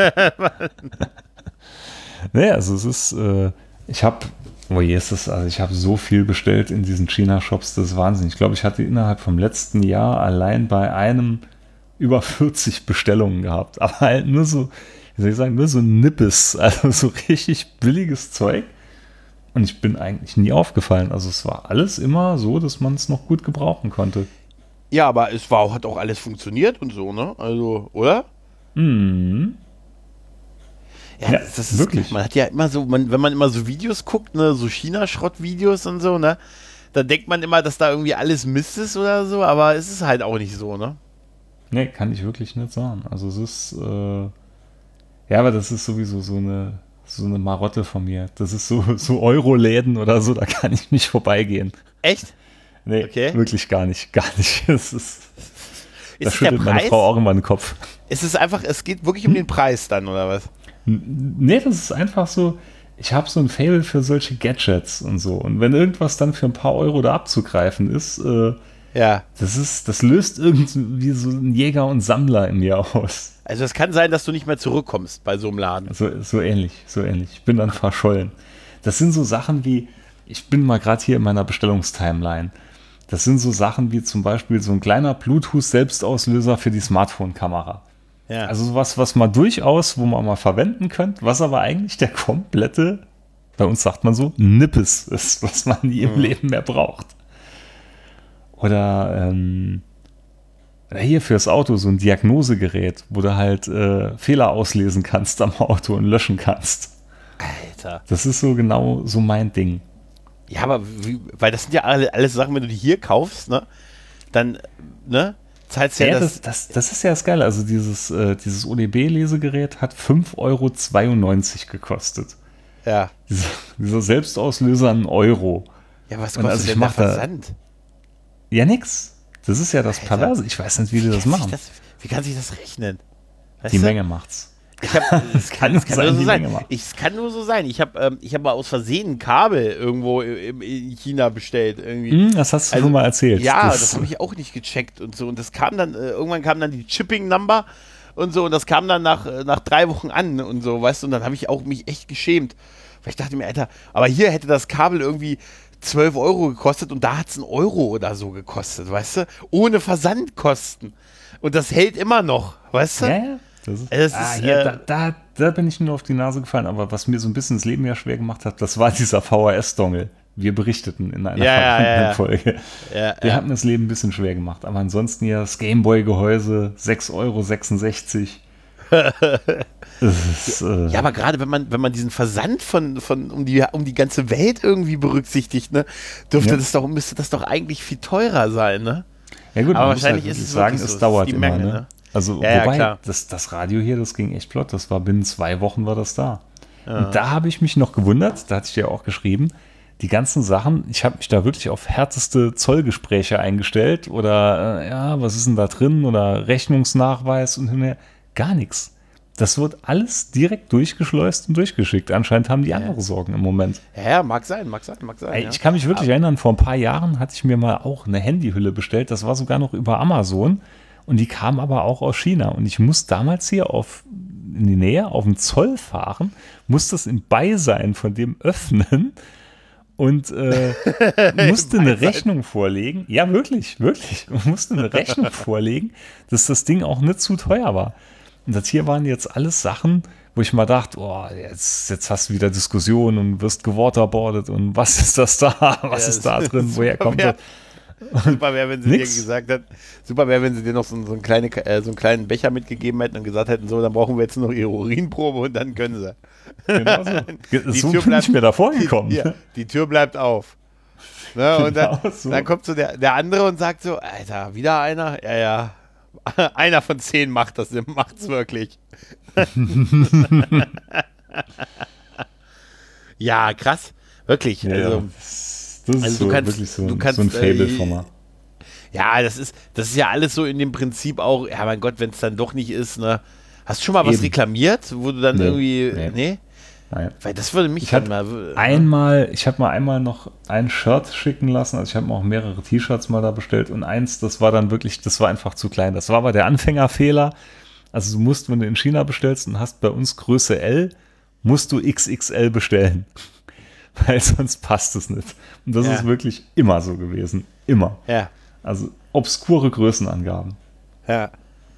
Nee, also es ist, äh, ich habe, oh je, ist das, also ich habe so viel bestellt in diesen China-Shops, das ist Wahnsinn. Ich glaube, ich hatte innerhalb vom letzten Jahr allein bei einem über vierzig Bestellungen gehabt. Aber halt nur so, wie soll ich sagen, nur so Nippes, also so richtig billiges Zeug. Und ich bin eigentlich nie aufgefallen. Also es war alles immer so, dass man es noch gut gebrauchen konnte. Ja, aber es war, hat auch alles funktioniert und so, ne? Also, oder? Mhm. Ja, Ja, das ist wirklich. Man hat ja immer so, man, wenn man immer so Videos guckt, ne, so China-Schrott-Videos und so, ne, dann denkt man immer, dass da irgendwie alles Mist ist oder so, aber es ist halt auch nicht so, ne? Nee, kann ich wirklich nicht sagen. Also es ist, äh, ja, aber das ist sowieso so eine, so eine Marotte von mir. Das ist so, so Euro-Läden oder so, da kann ich nicht vorbeigehen. Echt? Nee, Okay. wirklich gar nicht, gar nicht. Das ist, da Ist es der schüttelt meine Preis? Frau auch immer den Kopf. Es ist einfach, es geht wirklich um den Preis dann, oder was? N- Nee, das ist einfach so, ich habe so ein Faible für solche Gadgets und so. Und wenn irgendwas dann für ein paar Euro da abzugreifen ist, äh, Ja. das ist, das löst irgendwie so ein Jäger und Sammler in mir aus. Also es kann sein, dass du nicht mehr zurückkommst bei so einem Laden. So, so ähnlich, so ähnlich. Ich bin dann verschollen. Das sind so Sachen wie, ich bin mal gerade hier in meiner Bestellungstimeline. Das sind so Sachen wie zum Beispiel so ein kleiner Bluetooth-Selbstauslöser für die Smartphone-Kamera. Ja. Also sowas, was man durchaus, wo man mal verwenden könnte, was aber eigentlich der komplette, bei uns sagt man so, Nippes ist, was man nie im Mhm. Leben mehr braucht. Oder, ähm, Oder hier fürs Auto so ein Diagnosegerät, wo du halt äh, Fehler auslesen kannst am Auto und löschen kannst. Alter. Das ist so genau so mein Ding. Ja, aber wie, weil das sind ja alle, alles Sachen, wenn du die hier kaufst, ne, dann, ne, zahlst ja, Ja, das, das, das, das ist ja das Geile. Also dieses, äh, dieses O D B-Lesegerät hat fünf Euro zweiundneunzig gekostet. ja. Dieser, dieser Selbstauslöser ein Euro. Ja, was Und kostet also ich denn der mach da- Versand? Ja, nix. Das ist ja das Alter. Perverse. Ich weiß nicht, wie die das Kann sich machen. Das, wie kann sich das rechnen? Weißt Die du? Menge macht's. Ich hab, es kann, es kann sein, nur so die sein. Menge macht. Ich, es kann nur so sein. Ich habe ähm, ich hab mal aus Versehen ein Kabel irgendwo in, in China bestellt. Irgendwie. Hm, das hast du Also, schon mal erzählt. Ja, das, das habe ich auch nicht gecheckt und so. Und das kam dann, äh, irgendwann kam dann die Chipping-Number und so. Und das kam dann nach, äh, nach drei Wochen an und so, weißt du. Und dann habe ich auch mich echt geschämt. Weil ich dachte mir, Alter, aber hier hätte das Kabel irgendwie zwölf Euro gekostet und da hat es einen Euro oder so gekostet, weißt du? Ohne Versandkosten. Und das hält immer noch, weißt du? Ja, ja. Das ist, Das ah, ist, hier, äh, da, da, da bin ich nur auf die Nase gefallen. Aber was mir so ein bisschen das Leben ja schwer gemacht hat, das war dieser V H S-Dongle. Wir berichteten in einer Ja, ja, vergangenen ja, ja. Folge. Ja, Der ja. hat mir das Leben ein bisschen schwer gemacht. Aber ansonsten ja das Gameboy-Gehäuse, sechs Euro sechsundsechzig. Das ist, äh, Ja, aber gerade wenn man, wenn man diesen Versand von, von um, die, um die ganze Welt irgendwie berücksichtigt, ne, dürfte Ja. das doch, müsste das doch eigentlich viel teurer sein, ne? ja gut, aber man muss wahrscheinlich halt ist wirklich es sagen, wirklich so, es es dauert ist die immer. Menge, Ne? ne? Also Ja, ja, wobei, klar. das, das Radio hier, das ging echt flott. Das war binnen zwei Wochen war das da. Und da habe ich mich noch gewundert, da hatte ich dir auch geschrieben, die ganzen Sachen, ich habe mich da wirklich auf härteste Zollgespräche eingestellt oder äh, ja, was ist denn da drin oder Rechnungsnachweis und hin und her. Gar nichts. Das wird alles direkt durchgeschleust und durchgeschickt. Anscheinend haben die andere Sorgen im Moment. Ja, ja, mag sein, mag sein, mag sein. Ey, ja. ich kann mich wirklich erinnern, vor ein paar Jahren hatte ich mir mal auch eine Handyhülle bestellt. Das war sogar noch über Amazon. Und die kam aber auch aus China. Und ich musste damals hier auf, in die Nähe auf den Zoll fahren, musste es im Beisein von dem öffnen und äh, musste eine Rechnung vorlegen. Ja, wirklich, wirklich. Und musste eine Rechnung vorlegen, dass das Ding auch nicht zu teuer war. Und das hier waren jetzt alles Sachen, wo ich mal dachte, oh, jetzt, jetzt hast du wieder Diskussionen und wirst gewaterboardet und was ist das da? Was Ja, ist da das drin? ist Woher super kommt wär- das? Super wäre, wenn sie Nix. dir gesagt hat, super wäre, wenn sie dir noch so, so, eine kleine, äh, so einen kleinen Becher mitgegeben hätten und gesagt hätten, so, dann brauchen wir jetzt noch ihre Urinprobe und dann können sie. Genau so. Die So Tür bin bleibt- ich mir da vorgekommen. Die, ja, die Tür bleibt auf. Ne, und dann, Genau so. dann kommt so der, der andere und sagt so, Alter, wieder einer? Ja, ja. Einer von zehn macht das, der macht's wirklich. Ja, krass. Wirklich. Ja, also, ja. Das, das ist also so, du kannst- wirklich so, du ein- kannst, so ein Fable äh, von mir. ja, das ist, das ist ja alles so in dem Prinzip auch, ja, mein Gott, wenn es dann doch nicht ist, ne? Hast du schon mal was Eben. reklamiert, wo du dann Nee, irgendwie, nee. nee? Nein. Weil das würde mich Ich dann hatte mal. Einmal, ich habe mal einmal noch ein Shirt schicken lassen, also ich habe mir auch mehrere T-Shirts mal da bestellt und eins, das war dann wirklich, das war einfach zu klein. Das war aber der Anfängerfehler. Also du musst, wenn du in China bestellst und hast bei uns Größe L, musst du X X L bestellen. Weil sonst passt es nicht. Und das Ja. ist wirklich immer so gewesen. Immer. Ja, Also obskure Größenangaben. ja.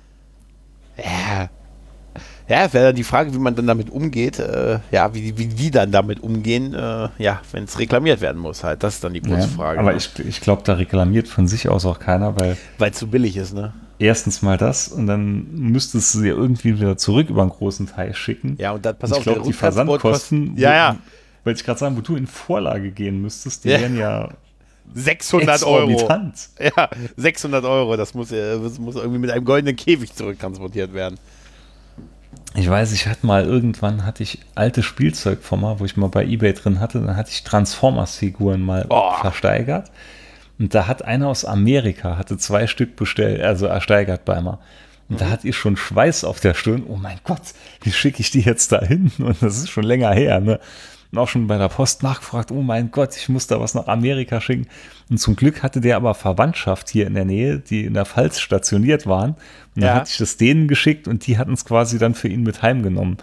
Ja. Ja, wäre dann die Frage, wie man dann damit umgeht, äh, ja, wie, wie die dann damit umgehen, äh, ja, wenn es reklamiert werden muss halt. Das ist dann die große Ja, Frage. aber ne? ich, ich glaube, da reklamiert von sich aus auch keiner, weil Weil es zu billig ist, ne? erstens mal das und dann müsstest du sie irgendwie wieder zurück über einen großen Teich schicken. Ja, und dann, pass ich auf, glaube, der die Rücktransport Versandkosten, kostet- Ja, ja, wollte ich gerade sagen, wo du in Vorlage gehen müsstest, die Ja. wären ja sechshundert Euro. exorbitant. Ja, sechshundert Euro, das muss, äh, das muss irgendwie mit einem goldenen Käfig zurücktransportiert werden. Ich weiß, ich hatte mal irgendwann, hatte ich alte Spielzeug von mal, wo ich mal bei eBay drin hatte, dann hatte ich Transformers-Figuren mal Oh. versteigert. Und da hat einer aus Amerika, hatte zwei Stück bestellt, also ersteigert bei mir. Und da hatte ich schon Schweiß auf der Stirn. Oh mein Gott, wie schicke ich die jetzt da hin? Und das ist schon länger her, ne? Und auch schon bei der Post nachgefragt, oh mein Gott, ich muss da was nach Amerika schicken. Und zum Glück hatte der aber Verwandtschaft hier in der Nähe, die in der Pfalz stationiert waren. Und Ja. dann hatte ich das denen geschickt und die hatten es quasi dann für ihn mit heimgenommen.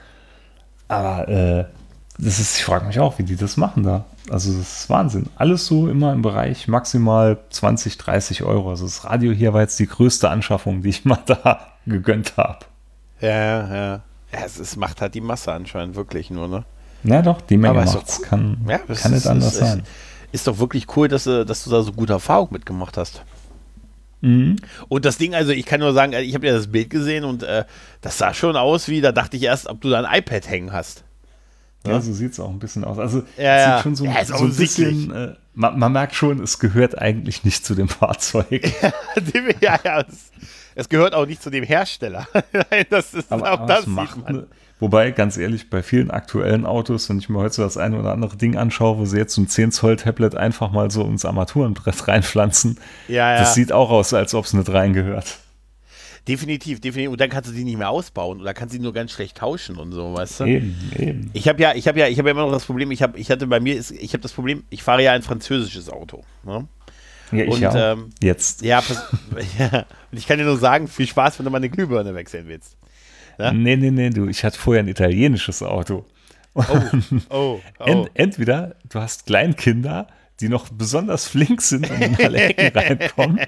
Aber äh, das ist, ich frage mich auch, wie die das machen da. Also das ist Wahnsinn. Alles so immer im Bereich maximal zwanzig, dreißig Euro. Also das Radio hier war jetzt die größte Anschaffung, die ich mal da gegönnt habe. Ja, ja. Ja, es, es macht halt die Masse anscheinend wirklich nur, ne? Na doch, die Menge Aber ist macht's. doch cool. Kann, Ja, das kann ist- nicht anders ist- sein. Ist doch wirklich cool, dass, du- dass du da so gute Erfahrung mitgemacht hast. Mhm. Und das Ding, also ich kann nur sagen, ich habe ja das Bild gesehen und äh, das sah schon aus wie, da dachte ich erst, ob du da ein iPad hängen hast. Ja, ja so sieht es auch ein bisschen aus. Also ja, es ja. sieht schon so, ja, so ein bisschen, äh, man, man merkt schon, es gehört eigentlich nicht zu dem Fahrzeug. ja, ja, es, es gehört auch nicht zu dem Hersteller. das ist aber, auch aber das es macht sieht man. Ne, wobei, ganz ehrlich, bei vielen aktuellen Autos, wenn ich mir heute so das eine oder andere Ding anschaue, wo sie jetzt so ein zehn Zoll Tablet einfach mal so ins Armaturenbrett reinpflanzen, ja, ja. das sieht auch aus, als ob es nicht reingehört. Definitiv, definitiv. Und dann kannst du die nicht mehr ausbauen oder kannst sie nur ganz schlecht tauschen und so, weißt du? Eben, eben. Ich habe ja, ich habe ja, ich habe ja immer noch das Problem, ich habe, ich hatte bei mir, ist, ich habe das Problem, ich fahre ja ein französisches Auto. Ne? Ja, ich und, auch. Ähm, Jetzt. Ja, ja, und ich kann dir nur sagen, viel Spaß, wenn du mal eine Glühbirne wechseln willst. Ja? Nee, nee, nee, du, ich hatte vorher ein italienisches Auto. Oh, oh, oh. Ent, entweder du hast Kleinkinder, die noch besonders flink sind und in alle Ecken reinkommen,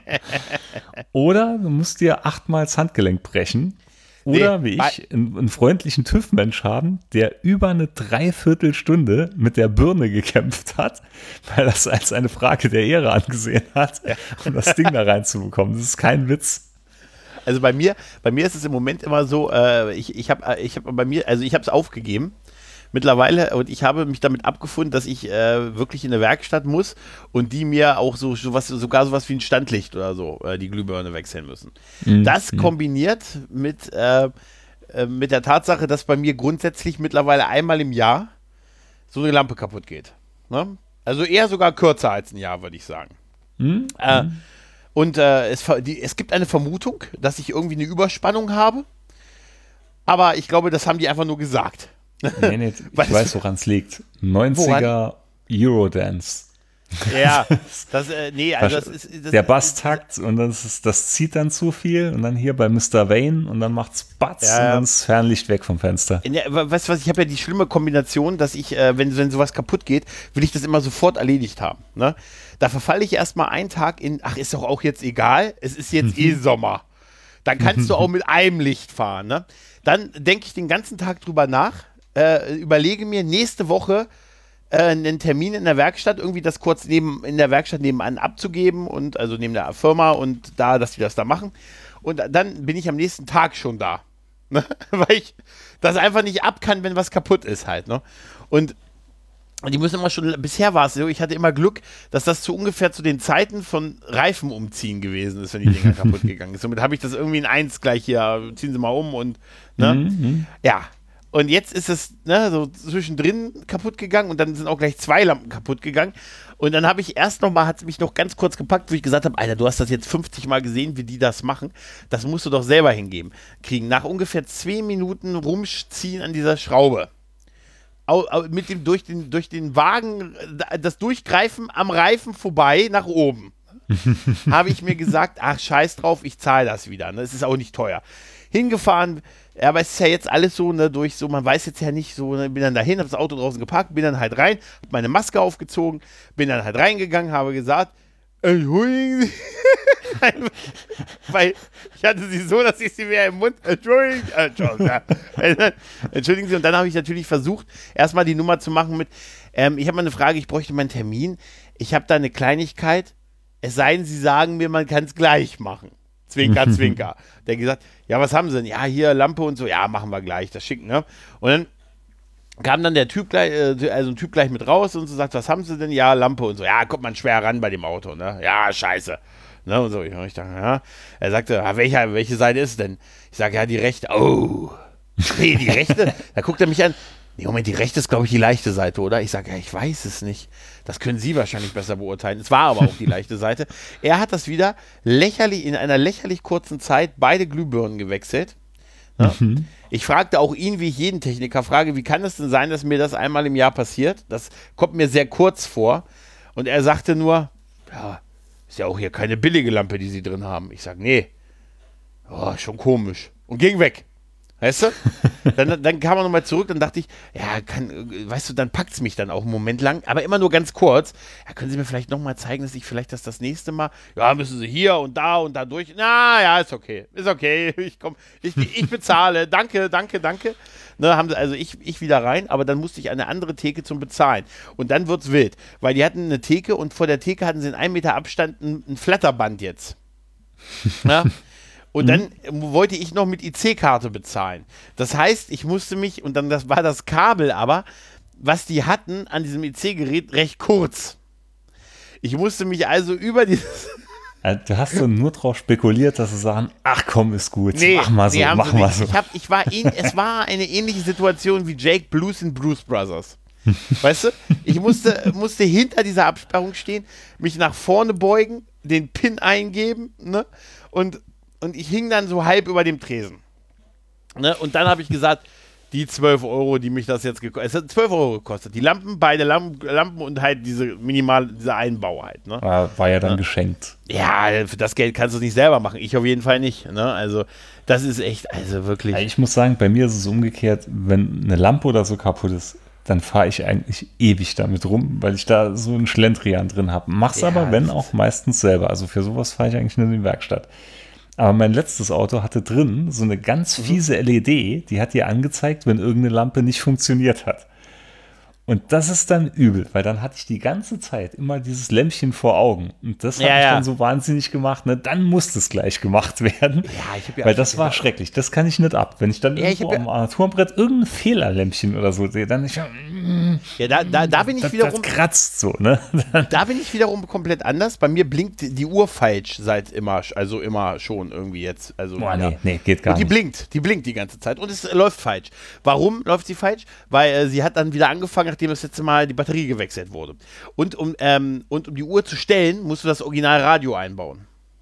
oder du musst dir achtmal das Handgelenk brechen, oder nee, wie ich einen, einen freundlichen TÜV-Mensch haben, der über eine Dreiviertelstunde mit der Birne gekämpft hat, weil das als eine Frage der Ehre angesehen hat, um das Ding da reinzubekommen. Das ist kein Witz. Also bei mir, bei mir ist es im Moment immer so, äh, ich, ich habe ich hab bei mir, also ich habe es aufgegeben mittlerweile und ich habe mich damit abgefunden, dass ich äh, wirklich in eine Werkstatt muss und die mir auch so, so was, sogar sowas wie ein Standlicht oder so, äh, die Glühbirne wechseln müssen. Mhm. Das kombiniert mit, äh, äh, mit der Tatsache, dass bei mir grundsätzlich mittlerweile einmal im Jahr so eine Lampe kaputt geht. Ne? Also eher sogar kürzer als ein Jahr, würde ich sagen. Mhm. Äh, und äh, es, die, es gibt eine Vermutung, dass ich irgendwie eine Überspannung habe, aber ich glaube, das haben die einfach nur gesagt. Nee, nee, ich weißt weiß, woran es liegt. neunziger Eurodance. Ja, das, äh, nee, also das ist... Das, der Basstakt und das, ist, das zieht dann zu viel und dann hier bei Mister Wayne und dann macht's Batz ja, und dann ist Fernlicht weg vom Fenster. Ja, weißt du was, ich habe ja die schlimme Kombination, dass ich, äh, wenn, wenn sowas kaputt geht, will ich das immer sofort erledigt haben. Ne? Da verfalle ich erstmal einen Tag in, ach, ist doch auch jetzt egal, es ist jetzt eh Sommer. Dann kannst du auch mit einem Licht fahren. Ne? Dann denke ich den ganzen Tag drüber nach, Äh, überlege mir nächste Woche äh, einen Termin in der Werkstatt, irgendwie das kurz neben, in der Werkstatt nebenan abzugeben und also neben der Firma und da, dass die das da machen. Und dann bin ich am nächsten Tag schon da. Ne? Weil ich das einfach nicht ab kann, wenn was kaputt ist halt. Ne? Und die müssen immer schon, bisher war es so, ich hatte immer Glück, dass das zu ungefähr zu den Zeiten von Reifen umziehen gewesen ist, wenn die Dinger kaputt gegangen ist. Somit habe ich das irgendwie in eins gleich hier, ziehen Sie mal um und ne? Mhm. Ja. Und jetzt ist es ne, so zwischendrin kaputt gegangen und dann sind auch gleich zwei Lampen kaputt gegangen. Und dann habe ich erst noch mal, hat es mich noch ganz kurz gepackt, wo ich gesagt habe, Alter, du hast das jetzt fünfzig Mal gesehen, wie die das machen. Das musst du doch selber hingeben. Kriegen. Nach ungefähr zwei Minuten Rumziehen an dieser Schraube. Au, au, mit dem durch den, durch den Wagen, das Durchgreifen am Reifen vorbei nach oben. Habe ich mir gesagt, ach, scheiß drauf, ich zahle das wieder. Ne? Es ist auch nicht teuer. Hingefahren, ja, aber es ist ja jetzt alles so, ne, durch so, man weiß jetzt ja nicht so, ne, bin dann dahin, habe das Auto draußen geparkt, bin dann halt rein, habe meine Maske aufgezogen, bin dann halt reingegangen, habe gesagt, entschuldigen Sie, weil ich hatte sie so, dass ich sie mir im Mund, entschuldigen, äh, entschuldigen Sie, und dann habe ich natürlich versucht, erstmal die Nummer zu machen mit, ähm, ich habe mal eine Frage, ich bräuchte meinen Termin, ich habe da eine Kleinigkeit, es sei denn, Sie sagen mir, man kann es gleich machen. Zwinker, Zwinker. Der gesagt, ja, was haben sie denn? Ja, hier Lampe und so. Ja, machen wir gleich, das schicken, ne? Und dann kam dann der Typ gleich, also ein Typ gleich mit raus und so sagt, was haben sie denn? Ja, Lampe und so. Ja, kommt man schwer ran bei dem Auto, ne? Ja, scheiße. Ne? Und so. Ich dachte, ja. Er sagte, ja, welche, welche Seite ist es denn? Ich sage, ja, die rechte. Oh. Nee, die rechte. Da guckt er mich an. Nee, Moment, die rechte ist, glaube ich, die leichte Seite, oder? Ich sage, ja, ich weiß es nicht. Das können Sie wahrscheinlich besser beurteilen. Es war aber auch die leichte Seite. Er hat das wieder lächerlich, in einer lächerlich kurzen Zeit beide Glühbirnen gewechselt. Ja? Mhm. Ich fragte auch ihn, wie ich jeden Techniker frage, wie kann es denn sein, dass mir das einmal im Jahr passiert? Das kommt mir sehr kurz vor. Und er sagte nur, ja, ist ja auch hier keine billige Lampe, die Sie drin haben. Ich sage, nee, oh, schon komisch. Und ging weg. Weißt du? Dann, dann kam er nochmal zurück, dann dachte ich, ja, kann, weißt du, dann packt es mich dann auch einen Moment lang, aber immer nur ganz kurz. Ja, können Sie mir vielleicht nochmal zeigen, dass ich vielleicht das das nächste Mal, ja, müssen Sie hier und da und da durch. Na, ja, ist okay, ist okay, ich komm, ich, ich bezahle, danke, danke, danke. Ne, haben sie, also ich, ich wieder rein, aber dann musste ich eine andere Theke zum Bezahlen. Und dann wird's wild, weil die hatten eine Theke und vor der Theke hatten sie in einem Meter Abstand ein, ein Flatterband jetzt. Ja? Und dann wollte ich noch mit I C-Karte bezahlen. Das heißt, ich musste mich, und dann das war das Kabel aber, was die hatten an diesem I C-Gerät, recht kurz. Ich musste mich also über dieses... Du hast so nur drauf spekuliert, dass sie sagen, ach komm, ist gut, nee, mach mal so, mach mal so. Ich, hab, ich war in, es war eine ähnliche Situation wie Jake Blues in Blues Brothers. Weißt du, ich musste, musste hinter dieser Absperrung stehen, mich nach vorne beugen, den PIN eingeben, ne? Und, und ich hing dann so halb über dem Tresen. Ne? Und dann habe ich gesagt, die zwölf Euro, die mich das jetzt gekostet, es hat zwölf Euro gekostet. Die Lampen, beide Lampen, Lampen und halt diese minimal, dieser Einbau halt. Ne? War, war ja dann ja. geschenkt. Ja, für das Geld kannst du es nicht selber machen. Ich auf jeden Fall nicht. Ne? Also, das ist echt, also wirklich. Ich muss sagen, bei mir ist es umgekehrt, wenn eine Lampe oder so kaputt ist, dann fahre ich eigentlich ewig damit rum, weil ich da so einen Schlendrian drin habe. Mach's ja, aber, wenn auch meistens selber. Also für sowas fahre ich eigentlich nur in die Werkstatt. Aber mein letztes Auto hatte drin so eine ganz fiese L E D, die hat dir angezeigt, wenn irgendeine Lampe nicht funktioniert hat. Und das ist dann übel, weil dann hatte ich die ganze Zeit immer dieses Lämpchen vor Augen. Und das hat ja, mich ja. dann so wahnsinnig gemacht. Ne? Dann musste es gleich gemacht werden. Ja, ich hab ja weil das war schrecklich. Das kann ich nicht ab. Wenn ich dann ja, irgendwo ich am Armaturenbrett irgendein Fehlerlämpchen oder so sehe, dann ich, ja, da, da, da bin ich das, wiederum. Das kratzt so, ne? Da bin ich wiederum komplett anders. Bei mir blinkt die Uhr falsch seit immer, also immer schon irgendwie jetzt. Also, Boah, ja. nee, nee, geht gar und die nicht. blinkt, die blinkt die ganze Zeit und es läuft falsch. Warum läuft sie falsch? Weil äh, sie hat dann wieder angefangen, nachdem das letzte Mal die Batterie gewechselt wurde. Und um, ähm, und um die Uhr zu stellen, musst du das Originalradio einbauen.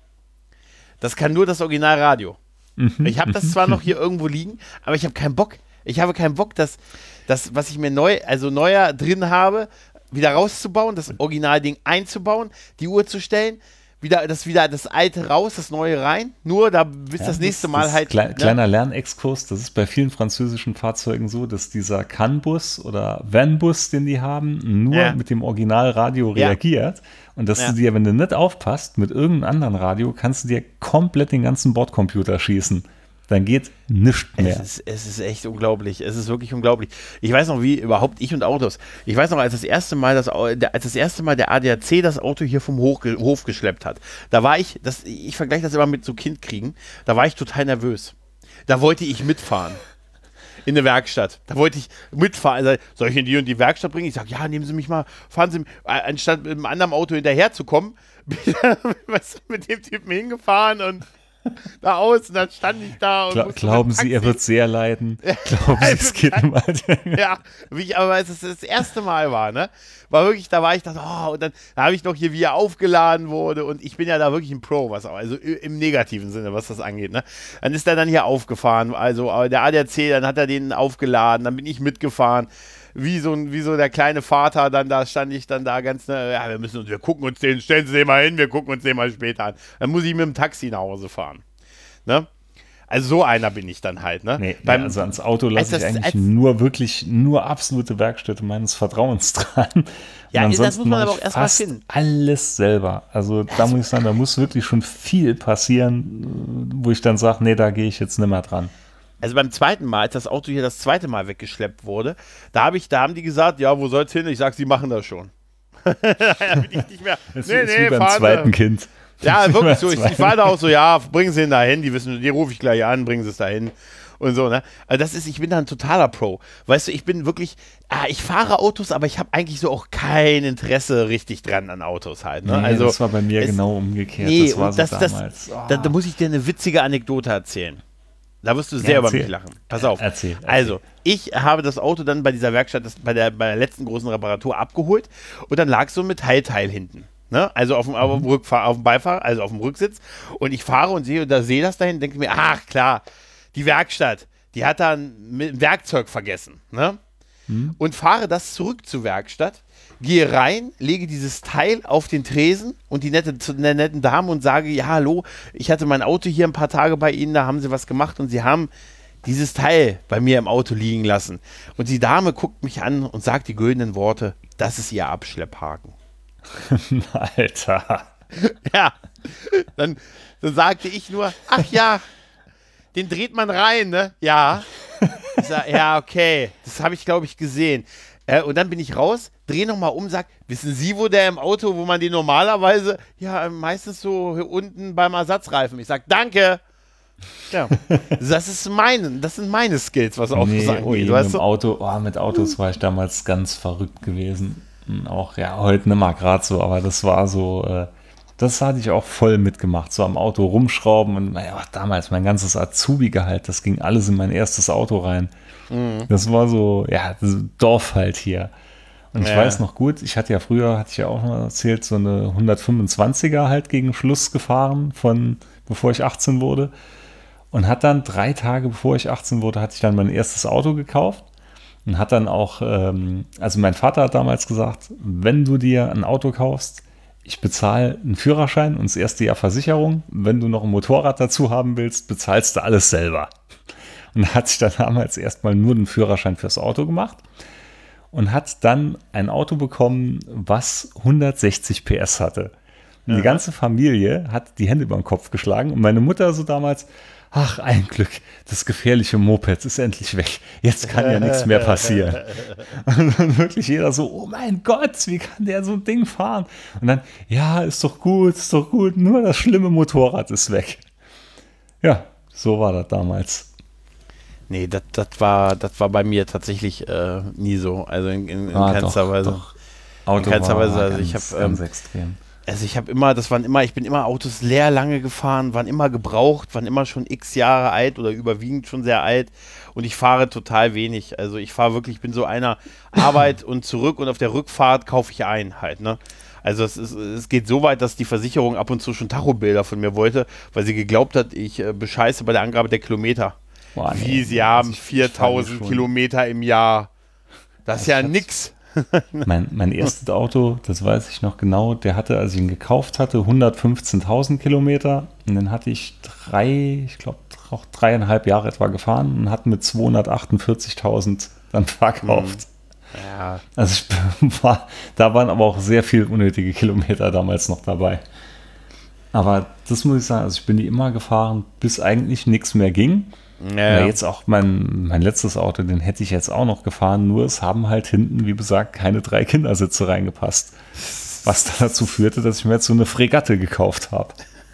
Das kann nur das Originalradio. Mhm. Ich habe das zwar noch hier irgendwo liegen, aber ich habe keinen Bock. Ich habe keinen Bock, das, das, was ich mir neu, also neuer drin habe, wieder rauszubauen, das Originalding einzubauen, die Uhr zu stellen, wieder das wieder das alte raus, das neue rein. Nur da bis ja, das nächste das, Mal das halt. Klei ne? Kleiner Lernexkurs, das ist bei vielen französischen Fahrzeugen so, dass dieser CAN-Bus oder Van-Bus, den die haben, nur ja. mit dem Originalradio ja. reagiert. Und dass ja. du dir, wenn du nicht aufpasst, mit irgendeinem anderen Radio, kannst du dir komplett den ganzen Bordcomputer schießen. Dann geht nichts mehr. Es ist, es ist echt unglaublich. Es ist wirklich unglaublich. Ich weiß noch, wie überhaupt ich und Autos. Ich weiß noch, als das erste Mal das, als das erste Mal der A D A C das Auto hier vom Hoch, Hof geschleppt hat. Da war ich, das, ich vergleiche das immer mit so Kindkriegen, da war ich total nervös. Da wollte ich mitfahren. In der Werkstatt. Da wollte ich mitfahren. Also, soll ich in die und die Werkstatt bringen? Ich sage, ja, nehmen Sie mich mal, fahren Sie, anstatt mit einem anderen Auto hinterherzukommen, bin ich mit dem Typen hingefahren und da aus und dann stand ich da und Gla glauben Sie, er wird sehr leiden. Glauben Sie, es geht ihm halt. Ja, wie ich, aber als es das erste Mal war, ne, war wirklich, da war ich da, oh, und dann da habe ich noch hier, wie er aufgeladen wurde und ich bin ja da wirklich ein Pro, was auch, also im negativen Sinne, was das angeht, ne. Dann ist er dann hier aufgefahren, also der A D A C, dann hat er den aufgeladen, dann bin ich mitgefahren. Wie so, wie so der kleine Vater, dann da stand ich dann da ganz, ne, ja, wir müssen uns, wir gucken uns den, stellen Sie den mal hin, wir gucken uns den mal später an. Dann muss ich mit dem Taxi nach Hause fahren. Ne? Also so einer bin ich dann halt, ne? Nee, Beim, nee, also ans Auto lasse das, ich eigentlich als, nur wirklich, nur absolute Werkstätte meines Vertrauens dran. Und ja, das muss man aber auch erstmal erst finden. Alles selber. Also da also, muss ich sagen, da muss wirklich schon viel passieren, wo ich dann sage, nee, da gehe ich jetzt nicht mehr dran. Also beim zweiten Mal, als das Auto hier das zweite Mal weggeschleppt wurde, da, hab ich, da haben die gesagt, ja, wo soll's hin? Ich sag, sie machen das schon. Da bin ich nicht mehr. Das nee, ist nee, wie beim zweiten Kind. Ja, wirklich so. Ich, ich war da auch so, ja, bringen Sie ihn da hin, die wissen, die rufe ich gleich an, bringen Sie es da hin. Und so, ne? Also das ist, ich bin da ein totaler Pro. Weißt du, ich bin wirklich, ah, ich fahre Autos, aber ich habe eigentlich so auch kein Interesse richtig dran an Autos halt. Ne? Nee, also, das war bei mir es, genau umgekehrt. Nee, das war und so das, damals. Das, oh. da, da muss ich dir eine witzige Anekdote erzählen. Da wirst du sehr ja, über mich lachen. Pass auf. Erzähl, erzähl. Also, ich habe das Auto dann bei dieser Werkstatt, das, bei, der, bei der letzten großen Reparatur abgeholt und dann lag so ein Metallteil hinten. Ne? Also auf dem, mhm. auf, dem Rückfahr-, auf dem Beifahrer, also auf dem Rücksitz. Und ich fahre und sehe, da sehe das dahin, denke mir, ach klar, die Werkstatt, die hat da ein, ein Werkzeug vergessen. Ne? Mhm. Und fahre das zurück zur Werkstatt, gehe rein, lege dieses Teil auf den Tresen und die nette, zu der netten Dame und sage, ja, hallo, ich hatte mein Auto hier ein paar Tage bei Ihnen, da haben Sie was gemacht und Sie haben dieses Teil bei mir im Auto liegen lassen. Und die Dame guckt mich an und sagt die güldenen Worte, das ist Ihr Abschlepphaken. Alter. Ja, dann, dann sagte ich nur, ach ja, den dreht man rein, ne? Ja. Ich sag, ja, okay, das habe ich, glaube ich, gesehen. Äh, und dann bin ich raus, drehe nochmal um, sag, wissen Sie, wo der im Auto, wo man den normalerweise, ja, meistens so unten beim Ersatzreifen. Ich sag, danke. Ja, das ist mein, das sind meine Skills, was Autos nee, angeht. oh, je, Weißt mit, du? Auto, oh, mit Autos war ich damals ganz verrückt gewesen. Auch, ja, heute nicht mal gerade so, aber das war so, äh, das hatte ich auch voll mitgemacht, so am Auto rumschrauben und naja, damals mein ganzes Azubi-Gehalt, das ging alles in mein erstes Auto rein. Mhm. Das war so, ja, das Dorf halt hier. Und ich ja. weiß noch gut, ich hatte ja früher, hatte ich ja auch mal erzählt, so eine hundertfünfundzwanziger halt gegen Schluss gefahren, von bevor ich achtzehn wurde. Und hat dann drei Tage bevor ich achtzehn wurde, hatte ich dann mein erstes Auto gekauft. Und hat dann auch, ähm, also mein Vater hat damals gesagt, wenn du dir ein Auto kaufst, ich bezahle einen Führerschein und das erste Jahr Versicherung. Wenn du noch ein Motorrad dazu haben willst, bezahlst du alles selber. Und da hat sich dann damals erstmal nur den Führerschein fürs Auto gemacht und hat dann ein Auto bekommen, was hundertsechzig P S hatte. Und ja. die ganze Familie hat die Hände über den Kopf geschlagen und meine Mutter so damals, ach, ein Glück, das gefährliche Moped ist endlich weg. Jetzt kann ja nichts mehr passieren. Und dann wirklich jeder so, oh mein Gott, wie kann der so ein Ding fahren? Und dann, ja, ist doch gut, ist doch gut, nur das schlimme Motorrad ist weg. Ja, so war das damals. Nee, das war, das war bei mir tatsächlich äh, nie so. Also in, in, in ah, keinster doch, Weise. Doch. Auto in keinster war, Weise. war Also ganz, ich habe ganz ähm, extrem. Also ich habe immer, das waren immer, ich bin immer Autos leer lange gefahren, waren immer gebraucht, waren immer schon x Jahre alt oder überwiegend schon sehr alt und ich fahre total wenig. Also ich fahre wirklich, ich bin so einer Arbeit und zurück und auf der Rückfahrt kaufe ich ein halt, ne? Also es, ist, es geht so weit, dass die Versicherung ab und zu schon Tachobilder von mir wollte, weil sie geglaubt hat, ich äh, bescheiße bei der Angabe der Kilometer. Boah, nee, Wie, sie haben viertausend Kilometer im Jahr. Das ist ja nix. Mein, mein erstes Auto, das weiß ich noch genau, der hatte, als ich ihn gekauft hatte, hundertfünfzehntausend Kilometer und dann hatte ich drei, ich glaube auch dreieinhalb Jahre etwa gefahren und hatte mit zweihundertachtundvierzigtausend dann verkauft. Ja. Also ich war, da waren aber auch sehr viel unnötige Kilometer damals noch dabei. Aber das muss ich sagen, also ich bin die immer gefahren, bis eigentlich nichts mehr ging. Ja, ja. Jetzt auch mein, mein letztes Auto, den hätte ich jetzt auch noch gefahren, nur es haben halt hinten, wie gesagt, keine drei Kindersitze reingepasst. Was dann dazu führte, dass ich mir jetzt so eine Fregatte gekauft habe.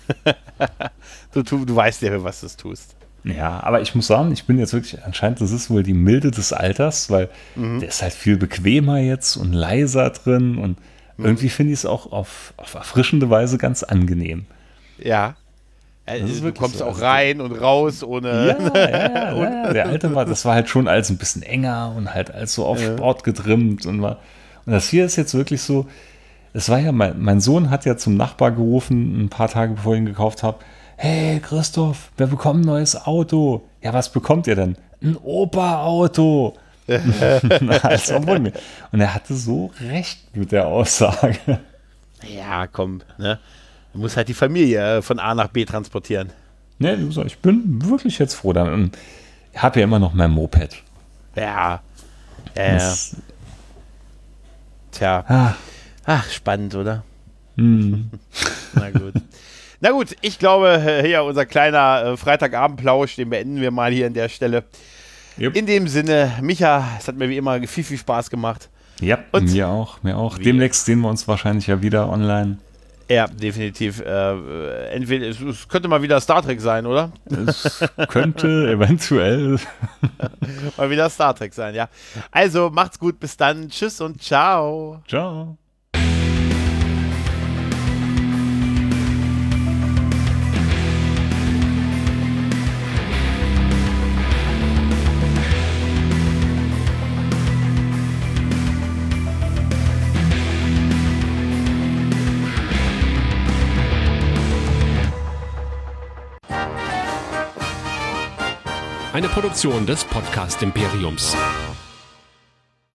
du, du, du weißt ja, was du tust. Ja, aber ich muss sagen, ich bin jetzt wirklich, anscheinend, das ist wohl die Milde des Alters, weil mhm. der ist halt viel bequemer jetzt und leiser drin und mhm. irgendwie finde ich es auch auf, auf erfrischende Weise ganz angenehm. Ja. Also, du kommst so, auch rein und raus ohne. Ja, ja, ja, ja, der alte war, das war halt schon alles ein bisschen enger und halt alles so auf ja. Sport getrimmt und war. Und das hier ist jetzt wirklich so. Es war ja, mein, mein Sohn hat ja zum Nachbar gerufen, ein paar Tage bevor ich ihn gekauft habe. Hey Christoph, wir bekommen ein neues Auto. Ja, was bekommt ihr denn? Ein Opa-Auto. also, und er hatte so recht mit der Aussage. Ja, komm, ne? Du musst halt die Familie von A nach B transportieren. Ne, ich bin wirklich jetzt froh. Ich habe ja immer noch mein Moped. Ja. ja, ja. Tja. Ah. Ach, spannend, oder? Mm. Na gut. Na gut, ich glaube, hier unser kleiner äh, Freitagabendplausch, den beenden wir mal hier an der Stelle. Yep. In dem Sinne, Micha, es hat mir wie immer viel, viel Spaß gemacht. Ja, und mir auch, mir auch. Demnächst sehen wir uns wahrscheinlich ja wieder online. Ja, definitiv. Äh, entweder es, es könnte mal wieder Star Trek sein, oder? Es könnte eventuell mal wieder Star Trek sein, ja. Also macht's gut, bis dann. Tschüss und ciao. Ciao. Eine Produktion des Podcast Imperiums.